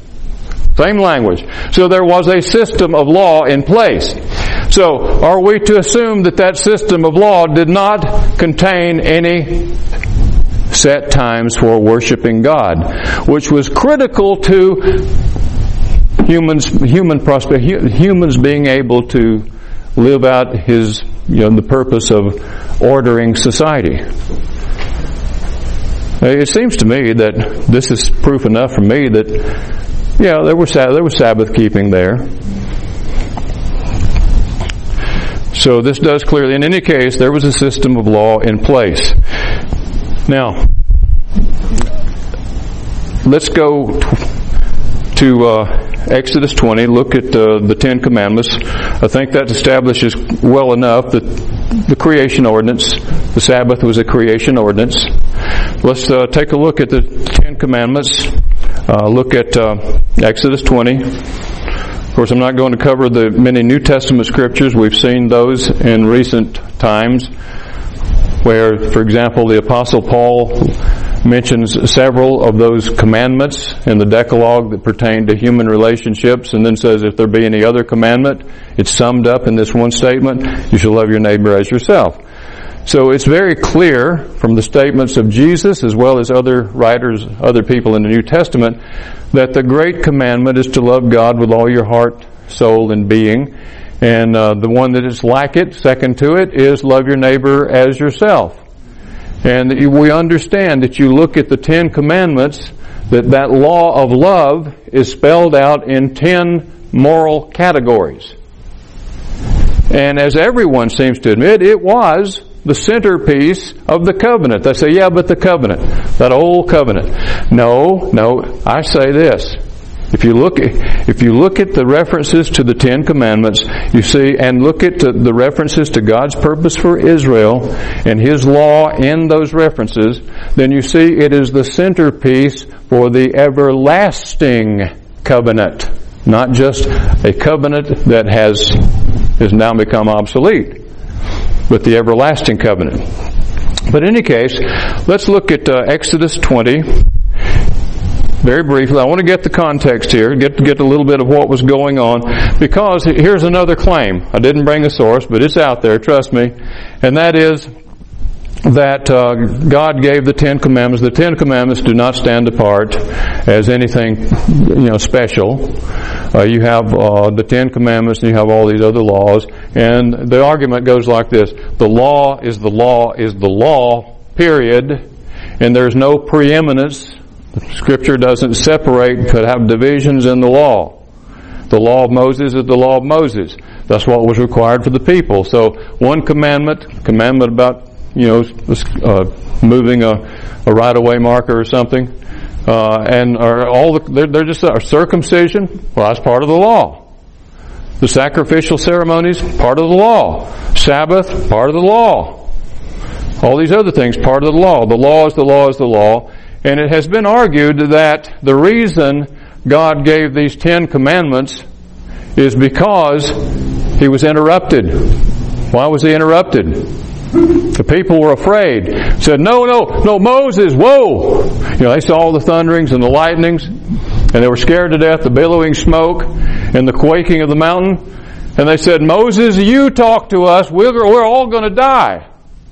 Same language. So there was a system of law in place. So, are we to assume that that system of law did not contain any set times for worshiping God, which was critical to Humans, human prosperity, humans being able to live out His, you know, the purpose of ordering society? It seems to me that this is proof enough for me that Yeah, there was there was Sabbath keeping there. So this does clearly, in any case, there was a system of law in place. Now, let's go to uh, Exodus twenty. Look at uh, the Ten Commandments. I think that establishes well enough that the creation ordinance, the Sabbath was a creation ordinance. Let's uh, take a look at the Ten Commandments. Uh, look at uh, Exodus twenty. Of course, I'm not going to cover the many New Testament scriptures. We've seen those in recent times where, for example, the Apostle Paul mentions several of those commandments in the Decalogue that pertain to human relationships, and then says if there be any other commandment, it's summed up in this one statement: you shall love your neighbor as yourself. So it's very clear from the statements of Jesus as well as other writers, other people in the New Testament, that the great commandment is to love God with all your heart, soul, and being. And uh, the one that is like it, second to it, is love your neighbor as yourself. And we understand that you look at the Ten Commandments, that that law of love is spelled out in ten moral categories. And as everyone seems to admit, it was the centerpiece of the covenant. They say, yeah, but the covenant, that old covenant. No, no, I say this. If you look, if you look at the references to the Ten Commandments, you see, and look at the, the references to God's purpose for Israel and His law in those references, then you see it is the centerpiece for the everlasting covenant, not just a covenant that has has now become obsolete, but the everlasting covenant. But in any case, let's look at uh, Exodus twenty. Very briefly, I want to get the context here, get get a little bit of what was going on, because here's another claim. I didn't bring a source, but it's out there, trust me, and that is that uh, God gave the Ten Commandments. The Ten Commandments do not stand apart as anything, you know, special. Uh, you have uh, the Ten Commandments, and you have all these other laws, and the argument goes like this: the law is the law is the law, period, and there's no preeminence. Scripture doesn't separate, could have divisions in the law. The law of Moses is the law of Moses. That's what was required for the people. So one commandment, commandment about, you know, uh, moving a, a right-of-way marker or something, uh, and are all the, they're, they're just a circumcision. Well, that's part of the law. The sacrificial ceremonies, part of the law. Sabbath, part of the law. All these other things, part of the law. The law is the law is the law. And it has been argued that the reason God gave these Ten Commandments is because He was interrupted. Why was He interrupted? The people were afraid. Said, no, no, no, Moses, whoa! You know, they saw the thunderings and the lightnings, and they were scared to death, the billowing smoke and the quaking of the mountain. And they said, Moses, you talk to us, we're, we're all going to die.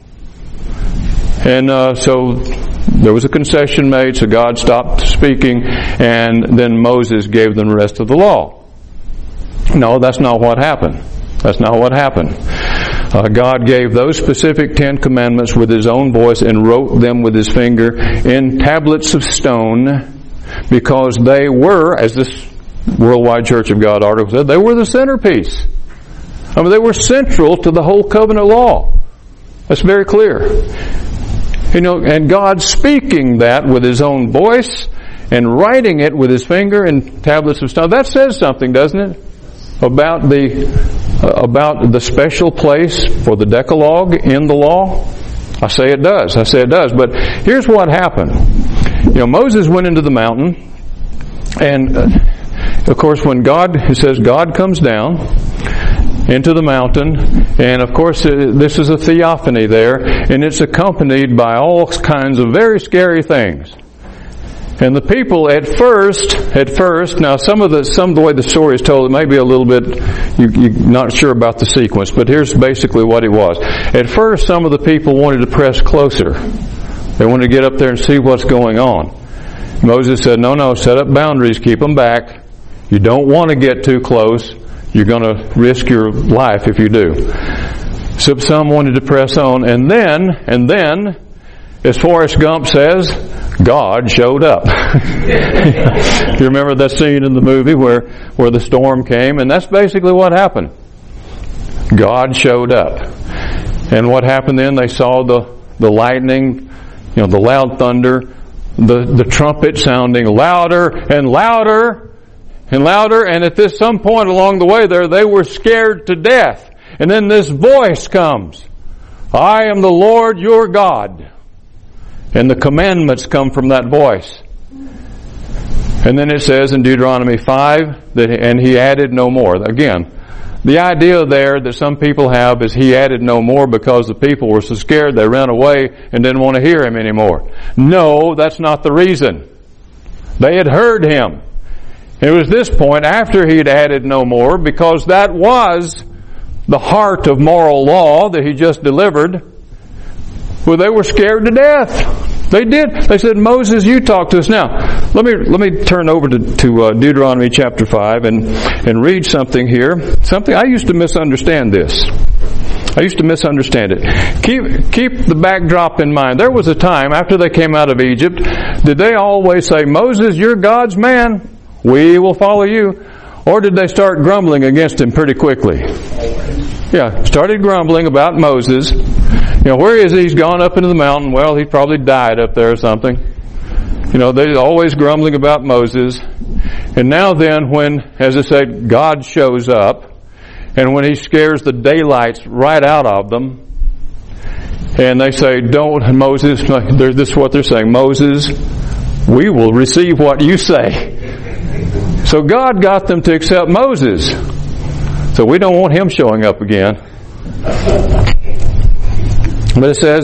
And uh, so there was a concession made, so God stopped speaking, and then Moses gave them the rest of the law. No, that's not what happened. That's not what happened. Uh, God gave those specific Ten Commandments with His own voice and wrote them with His finger in tablets of stone, because they were, as this Worldwide Church of God article said, they were the centerpiece. I mean, they were central to the whole covenant law. That's very clear. You know, and God speaking that with His own voice and writing it with His finger in tablets of stone. That says something, doesn't it? About the uh, about the special place for the Decalogue in the law. I say it does. I say it does. But here's what happened. You know, Moses went into the mountain, and uh, of course, when God, it says God comes down into the mountain, and of course this is a theophany there, and it's accompanied by all kinds of very scary things. And the people at first, at first, now some of the some of the way the story is told, it may be a little bit, you, you're not sure about the sequence, but here's basically what it was. At first, some of the people wanted to press closer. They wanted to get up there and see what's going on. Moses said, no, no, set up boundaries, keep them back. You don't want to get too close. You're going to risk your life if you do. So some wanted to press on, and then, and then, as Forrest Gump says, God showed up. You remember that scene in the movie where, where the storm came? And that's basically what happened. God showed up. And what happened then? They saw the, the lightning, you know, the loud thunder, the, the trumpet sounding louder and louder and louder. And at this some point along the way there, they were scared to death. And then this voice comes. I am the Lord your God. And the commandments come from that voice. And then it says in Deuteronomy five, that, and he added no more. Again, the idea there that some people have is he added no more because the people were so scared they ran away and didn't want to hear him anymore. No, that's not the reason. They had heard him. It was this point after he had added no more, because that was the heart of moral law that he just delivered. Well, they were scared to death. They did. They said, Moses, you talk to us. Now, let me let me turn over to, to uh, Deuteronomy chapter five and, and read something here. Something I used to misunderstand this. I used to misunderstand it. Keep keep the backdrop in mind. There was a time after they came out of Egypt, did they always say, Moses, you're God's man. We will follow you. Or did they start grumbling against him pretty quickly? Yeah, started grumbling about Moses. You know, where is he? He's gone up into the mountain. Well, he probably died up there or something. You know, they're always grumbling about Moses. And now then, when, as I said, God shows up, and when he scares the daylights right out of them, and they say, don't, Moses, this is what they're saying, Moses, we will receive what you say. So God got them to accept Moses. So we don't want him showing up again. But it says,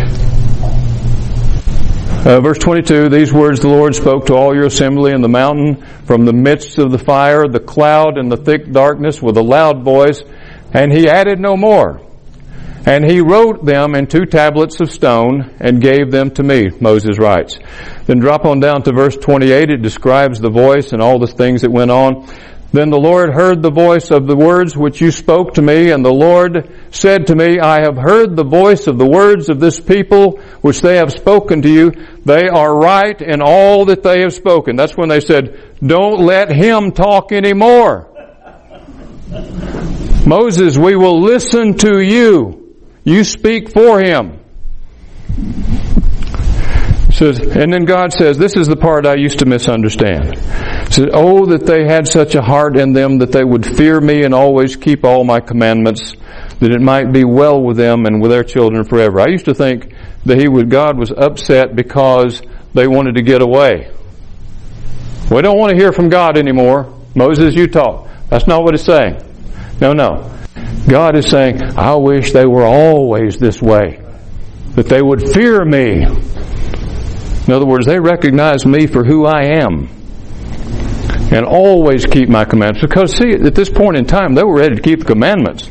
uh, verse twenty-two, these words the Lord spoke to all your assembly in the mountain from the midst of the fire, the cloud, and the thick darkness with a loud voice, and he added no more. And he wrote them in two tablets of stone and gave them to me, Moses writes. Then drop on down to verse twenty-eight. It describes the voice and all the things that went on. Then the Lord heard the voice of the words which you spoke to me, and the Lord said to me, I have heard the voice of the words of this people which they have spoken to you. They are right in all that they have spoken. That's when they said, don't let him talk anymore. Moses, we will listen to you. You speak for him. Says, and then God says, this is the part I used to misunderstand. He says, oh, that they had such a heart in them that they would fear me and always keep all my commandments, that it might be well with them and with their children forever. I used to think that he would, God was upset because they wanted to get away. We don't want to hear from God anymore. Moses, you talk. That's not what it's saying. No, no. God is saying, I wish they were always this way. That they would fear me. In other words, they recognize me for who I am. And always keep my commandments. Because, see, at this point in time, they were ready to keep the commandments.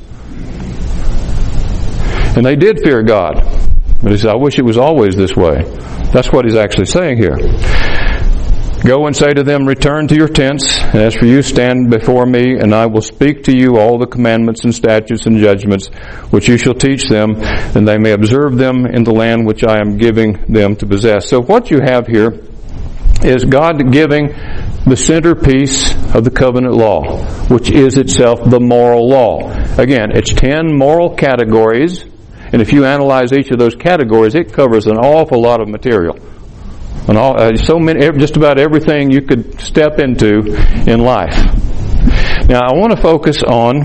And they did fear God. But he said, I wish it was always this way. That's what he's actually saying here. Go and say to them, return to your tents. And as for you, stand before me, and I will speak to you all the commandments and statutes and judgments which you shall teach them, and they may observe them in the land which I am giving them to possess. So what you have here is God giving the centerpiece of the covenant law, which is itself the moral law. Again, it's ten moral categories, and if you analyze each of those categories, it covers an awful lot of material. And all, uh, so many, just about everything you could step into in life. Now, I want to focus on,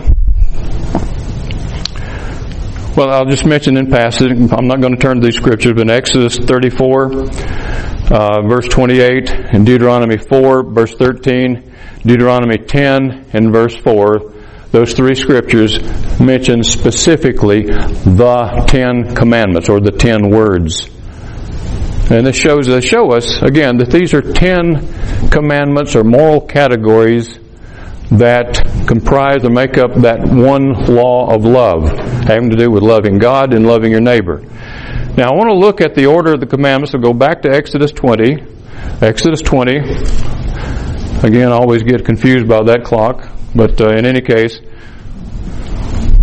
well, I'll just mention in passing, I'm not going to turn to these scriptures, but in Exodus thirty-four, uh, verse twenty-eight, and Deuteronomy four, verse thirteen, Deuteronomy ten, and verse four, those three scriptures mention specifically the Ten Commandments, or the Ten Words. And this shows, they show us, again, that these are ten commandments or moral categories that comprise or make up that one law of love, having to do with loving God and loving your neighbor. Now, I want to look at the order of the commandments. We'll go back to Exodus twenty. Exodus twenty. Again, I always get confused by that clock, but uh, in any case,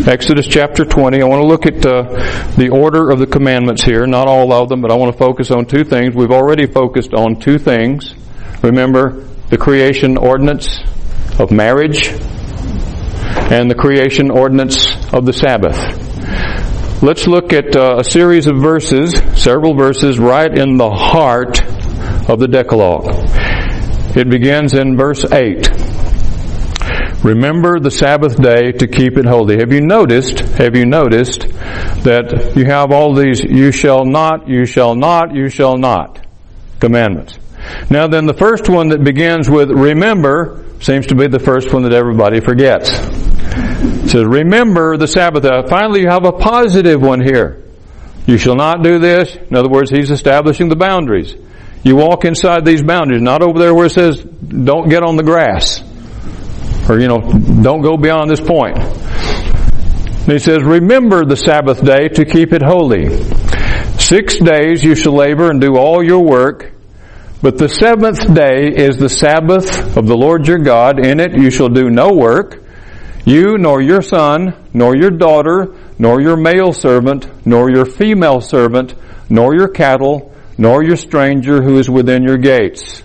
Exodus chapter twenty. I want to look at uh, the order of the commandments here. Not all of them, but I want to focus on two things. We've already focused on two things. Remember the creation ordinance of marriage and the creation ordinance of the Sabbath. Let's look at uh, a series of verses, several verses, right in the heart of the Decalogue. It begins in verse eight. Remember the Sabbath day to keep it holy. Have you noticed, have you noticed that you have all these you shall not, you shall not, you shall not commandments? Now then, the first one that begins with remember seems to be the first one that everybody forgets. It says, remember the Sabbath day. Finally, you have a positive one here. You shall not do this. In other words, he's establishing the boundaries. You walk inside these boundaries, not over there where it says, don't get on the grass. Or, you know, don't go beyond this point. And he says, remember the Sabbath day to keep it holy. Six days you shall labor and do all your work. But the seventh day is the Sabbath of the Lord your God. In it you shall do no work. You, nor your son, nor your daughter, nor your male servant, nor your female servant, nor your cattle, nor your stranger who is within your gates.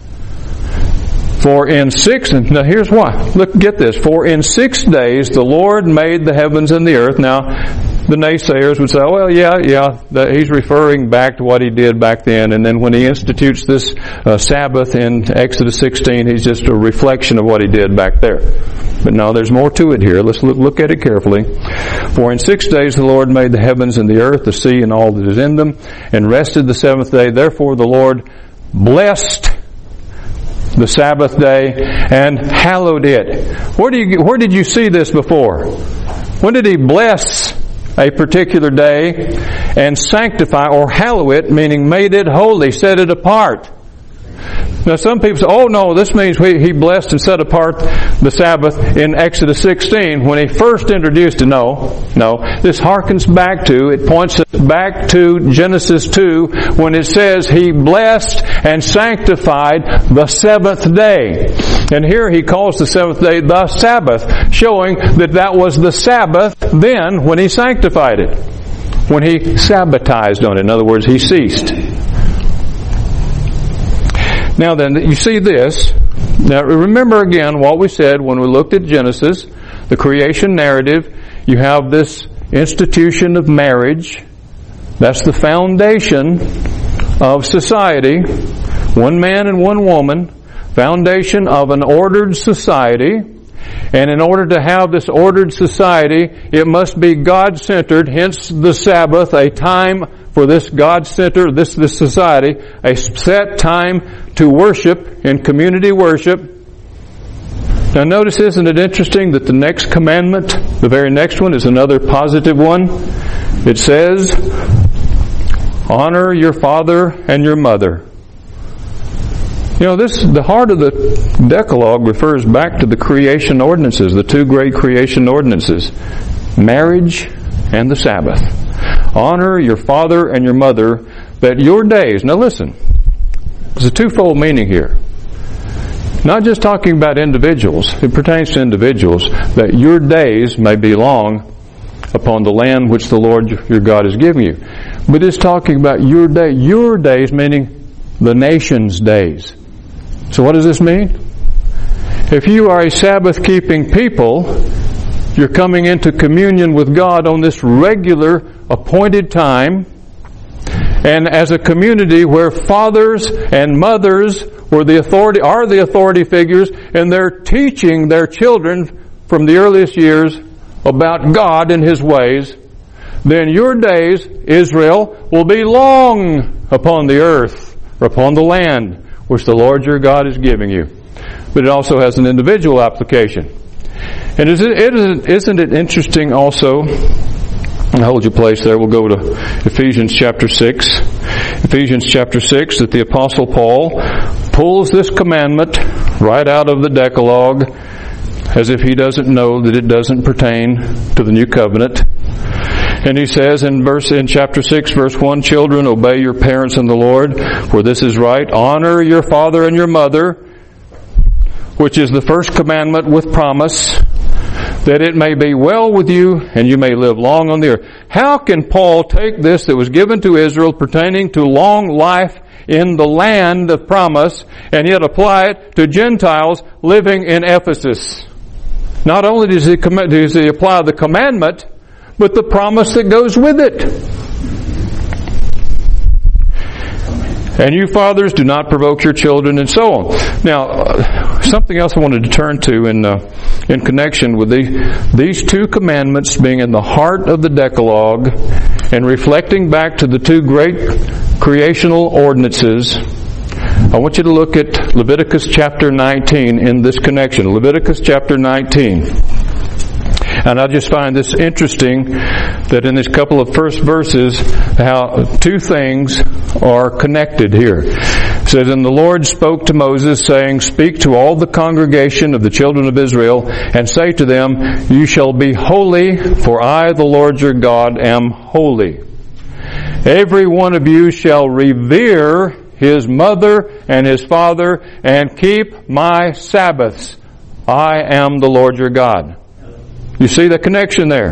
For in six, now here's why. Look, get this. For in six days the Lord made the heavens and the earth. Now, the naysayers would say, oh, well, yeah, yeah, that he's referring back to what he did back then. And then when he institutes this uh, Sabbath in Exodus sixteen, he's just a reflection of what he did back there. But no, there's more to it here. Let's look, look at it carefully. For in six days the Lord made the heavens and the earth, the sea and all that is in them, and rested the seventh day. Therefore the Lord blessed the Sabbath day and hallowed it. Where do you, where did you see this before? When did he bless a particular day and sanctify or hallow it, meaning made it holy, set it apart? Now some people say, oh no, this means he blessed and set apart the Sabbath in Exodus sixteen when he first introduced it. No, no. This harkens back to, it points us back to Genesis two when it says he blessed and sanctified the seventh day. And here he calls the seventh day the Sabbath, showing that that was the Sabbath then when he sanctified it. When he sabbatized on it. In other words, he ceased. Now then, you see this. Now remember again what we said when we looked at Genesis, the creation narrative. You have this institution of marriage. That's the foundation of society. One man and one woman. Foundation of an ordered society. And in order to have this ordered society, it must be God-centered, hence the Sabbath, a time for this God-centered, this, this society, a set time to worship in community worship. Now notice, isn't it interesting that the next commandment, the very next one, is another positive one? It says, honor your father and your mother. You know, this, the heart of the Decalogue refers back to the creation ordinances, the two great creation ordinances, marriage and the Sabbath. Honor your father and your mother, that your days, now listen, there's a twofold meaning here. Not just talking about individuals, it pertains to individuals, that your days may be long upon the land which the Lord your God has given you. But it's talking about your day, your days meaning the nation's days. So what does this mean? If you are a Sabbath-keeping people, you're coming into communion with God on this regular, appointed time, and as a community where fathers and mothers were the authority, are the authority figures, and they're teaching their children from the earliest years about God and His ways, then your days, Israel, will be long upon the earth, or upon the land, which the Lord your God is giving you. But it also has an individual application. And isn't it, isn't it interesting also, and hold your place there, we'll go to Ephesians chapter six. Ephesians chapter six, that the Apostle Paul pulls this commandment right out of the Decalogue as if he doesn't know that it doesn't pertain to the new covenant. And he says in verse in chapter six, verse one, children, obey your parents in the Lord, for this is right. Honor your father and your mother, which is the first commandment with promise, that it may be well with you and you may live long on the earth. How can Paul take this that was given to Israel pertaining to long life in the land of promise and yet apply it to Gentiles living in Ephesus? Not only does he, does he apply the commandment, but the promise that goes with it. And you fathers, do not provoke your children, and so on. Now, uh, something else I wanted to turn to in uh, in connection with the, these two commandments being in the heart of the Decalogue and reflecting back to the two great creational ordinances. I want you to look at Leviticus chapter nineteen in this connection. Leviticus chapter nineteen. And I just find this interesting that in this couple of first verses, how two things are connected here. It says, And the Lord spoke to Moses, saying, Speak to all the congregation of the children of Israel, and say to them, You shall be holy, for I, the Lord your God, am holy. Every one of you shall revere his mother and his father, and keep my Sabbaths. I am the Lord your God. You see the connection there.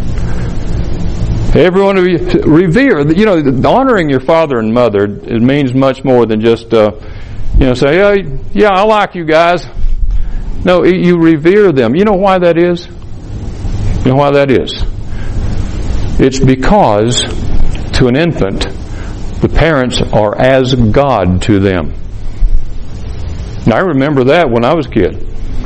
Every one of you revere. You know, honoring your father and mother, it means much more than just, uh, you know, say, yeah, yeah, I like you guys. No, you revere them. You know why that is? You know why that is? It's because to an infant, the parents are as God to them. And I remember that when I was a kid.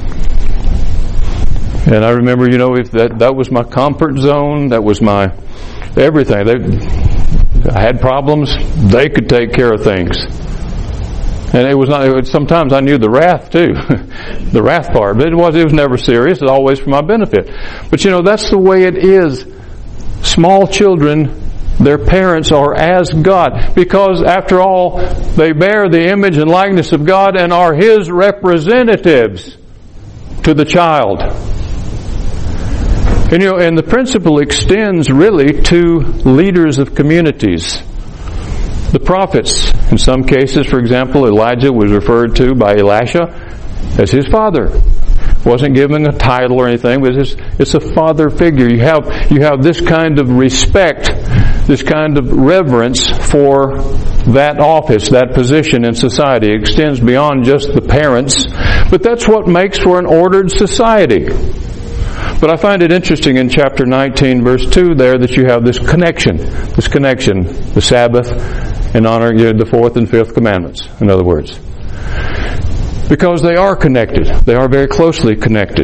And I remember, you know, if that, that was my comfort zone, that was my everything. They, I had problems, they could take care of things. And it was not, it was, sometimes I knew the wrath too. The wrath part. But it was, it was never serious. It was always for my benefit. But you know, that's the way it is. Small children, their parents are as God. Because after all, they bear the image and likeness of God and are His representatives to the child. And you know, and the principle extends really to leaders of communities. The prophets, in some cases, for example, Elijah was referred to by Elisha as his father. Wasn't given a title or anything, but it's, it's a father figure. You have, you have this kind of respect, this kind of reverence for that office, that position in society. It extends beyond just the parents, but that's what makes for an ordered society. But I find it interesting in chapter nineteen, verse two there, that you have this connection, this connection, the Sabbath and honoring the fourth and fifth commandments, in other words. Because they are connected. They are very closely connected.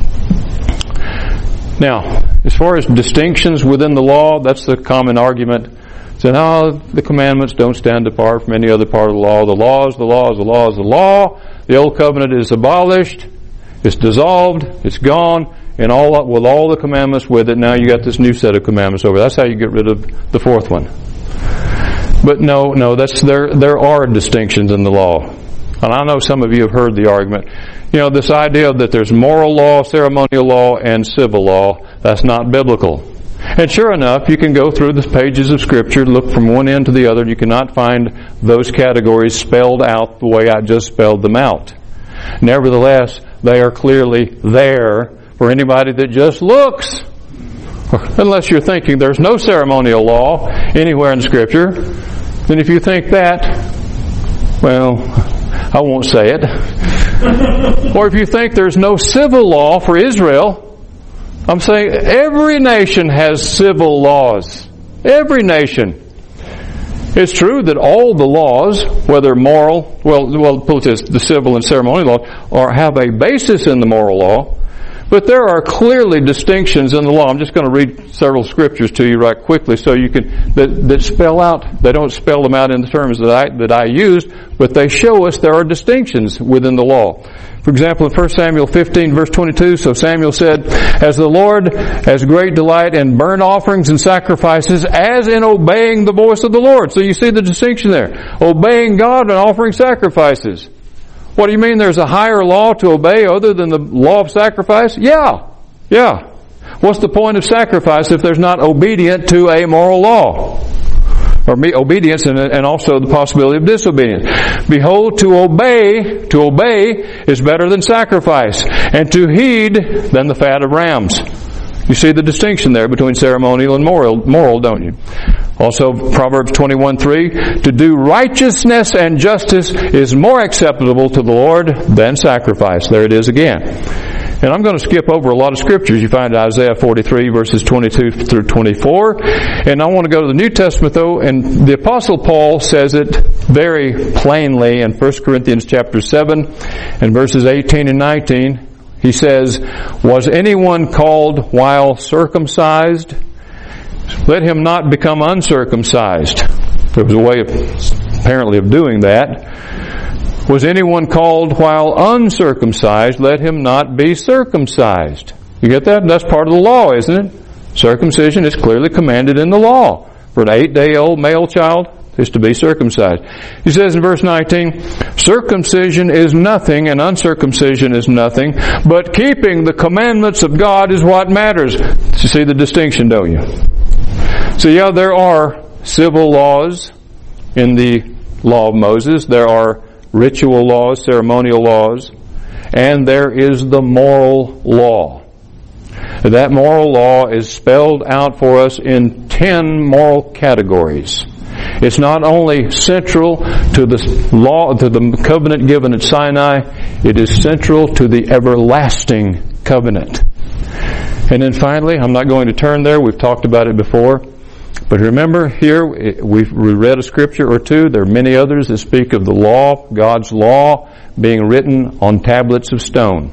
Now, as far as distinctions within the law, that's the common argument. So now the commandments don't stand apart from any other part of the law. The law is the law is the law is the law. The old covenant is abolished. It's dissolved. It's gone. And all with all the commandments with it, now you got this new set of commandments over. That's how you get rid of the fourth one. But no, no, that's there. There are distinctions in the law, and I know some of you have heard the argument. You know, this idea that there's moral law, ceremonial law, and civil law. That's not biblical. And sure enough, you can go through the pages of Scripture, look from one end to the other. You cannot find those categories spelled out the way I just spelled them out. Nevertheless, they are clearly there for anybody that just looks. Unless you're thinking there's no ceremonial law anywhere in Scripture, then if you think that, well, I won't say it. Or if you think there's no civil law for Israel, I'm saying every nation has civil laws. Every nation. It's true that all the laws, whether moral, well, well, put this, the civil and ceremonial law, are have a basis in the moral law. But there are clearly distinctions in the law. I'm just going to read several scriptures to you right quickly so you can, that, that spell out, they don't spell them out in the terms that I, that I used, but they show us there are distinctions within the law. For example, in First Samuel fifteen, verse twenty-two, so Samuel said, As the Lord has great delight in burnt offerings and sacrifices, as in obeying the voice of the Lord. So you see the distinction there. Obeying God and offering sacrifices. What do you mean there's a higher law to obey other than the law of sacrifice? Yeah. Yeah. What's the point of sacrifice if there's not obedient to a moral law? or me, obedience and, and also the possibility of disobedience. Behold, to obey, to obey is better than sacrifice, and to heed than the fat of rams. You see the distinction there between ceremonial and moral, moral, don't you? Also, Proverbs twenty-one three, to do righteousness and justice is more acceptable to the Lord than sacrifice. There it is again. And I'm going to skip over a lot of scriptures. You find Isaiah forty-three, verses twenty-two through twenty-four. And I want to go to the New Testament, though, and the Apostle Paul says it very plainly in First Corinthians chapter seven and verses eighteen and nineteen. He says, was anyone called while circumcised? Let him not become uncircumcised. There was a way, of, apparently, of doing that. Was anyone called while uncircumcised? Let him not be circumcised. You get that? That's part of the law, isn't it? Circumcision is clearly commanded in the law. For an eight-day-old male child is to be circumcised. He says in verse nineteen, circumcision is nothing and uncircumcision is nothing, but keeping the commandments of God is what matters. You see the distinction, don't you? So yeah, there are civil laws in the law of Moses. There are ritual laws, ceremonial laws, and there is the moral law. That moral law is spelled out for us in ten moral categories. It's not only central to the law, to the covenant given at Sinai, it is central to the everlasting covenant. And then finally, I'm not going to turn there, we've talked about it before, but remember here, we've read a scripture or two, there are many others that speak of the law, God's law, being written on tablets of stone.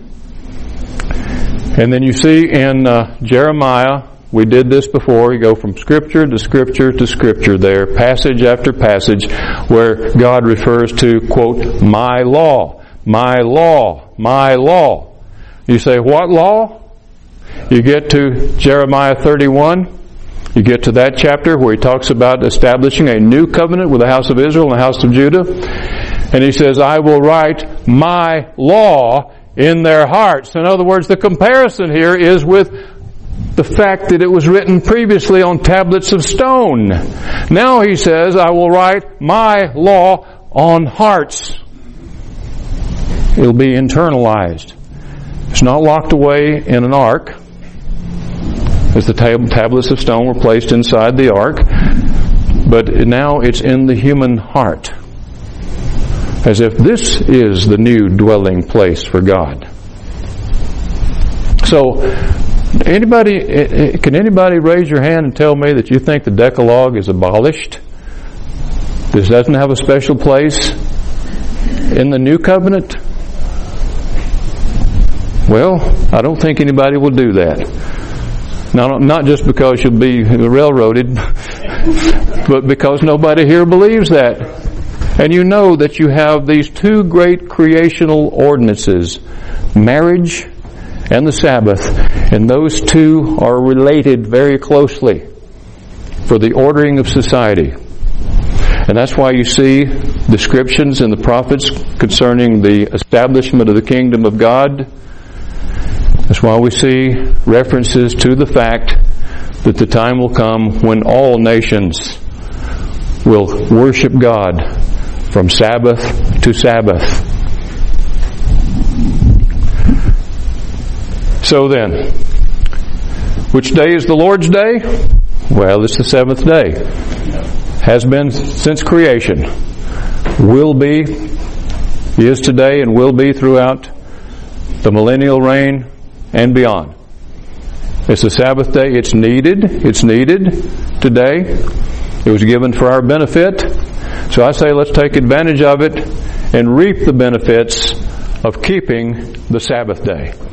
And then you see in uh, Jeremiah, we did this before, you go from scripture to scripture to scripture there, passage after passage, where God refers to, quote, my law, my law, my law. You say, what law? You get to Jeremiah thirty-one, you get to that chapter where he talks about establishing a new covenant with the house of Israel and the house of Judah. And he says, I will write my law in their hearts. In other words, the comparison here is with the fact that it was written previously on tablets of stone. Now he says, I will write my law on hearts. It'll be internalized. It's not locked away in an ark, as the tab- tablets of stone were placed inside the ark, but now it's in the human heart, as if this is the new dwelling place for God. So, anybody, can anybody raise your hand and tell me that you think the Decalogue is abolished? This doesn't have a special place in the new covenant? Well, I don't think anybody will do that. Now, not just because you'll be railroaded, but because nobody here believes that. And you know that you have these two great creational ordinances, marriage and the Sabbath, and those two are related very closely for the ordering of society. And that's why you see descriptions in the prophets concerning the establishment of the kingdom of God. That's why we see references to the fact that the time will come when all nations will worship God from Sabbath to Sabbath. So then, which day is the Lord's day? Well, it's the seventh day. Has been since creation. Will be, is today, and will be throughout the millennial reign and beyond. It's the Sabbath day. It's needed. It's needed today. It was given for our benefit. So I say let's take advantage of it and reap the benefits of keeping the Sabbath day.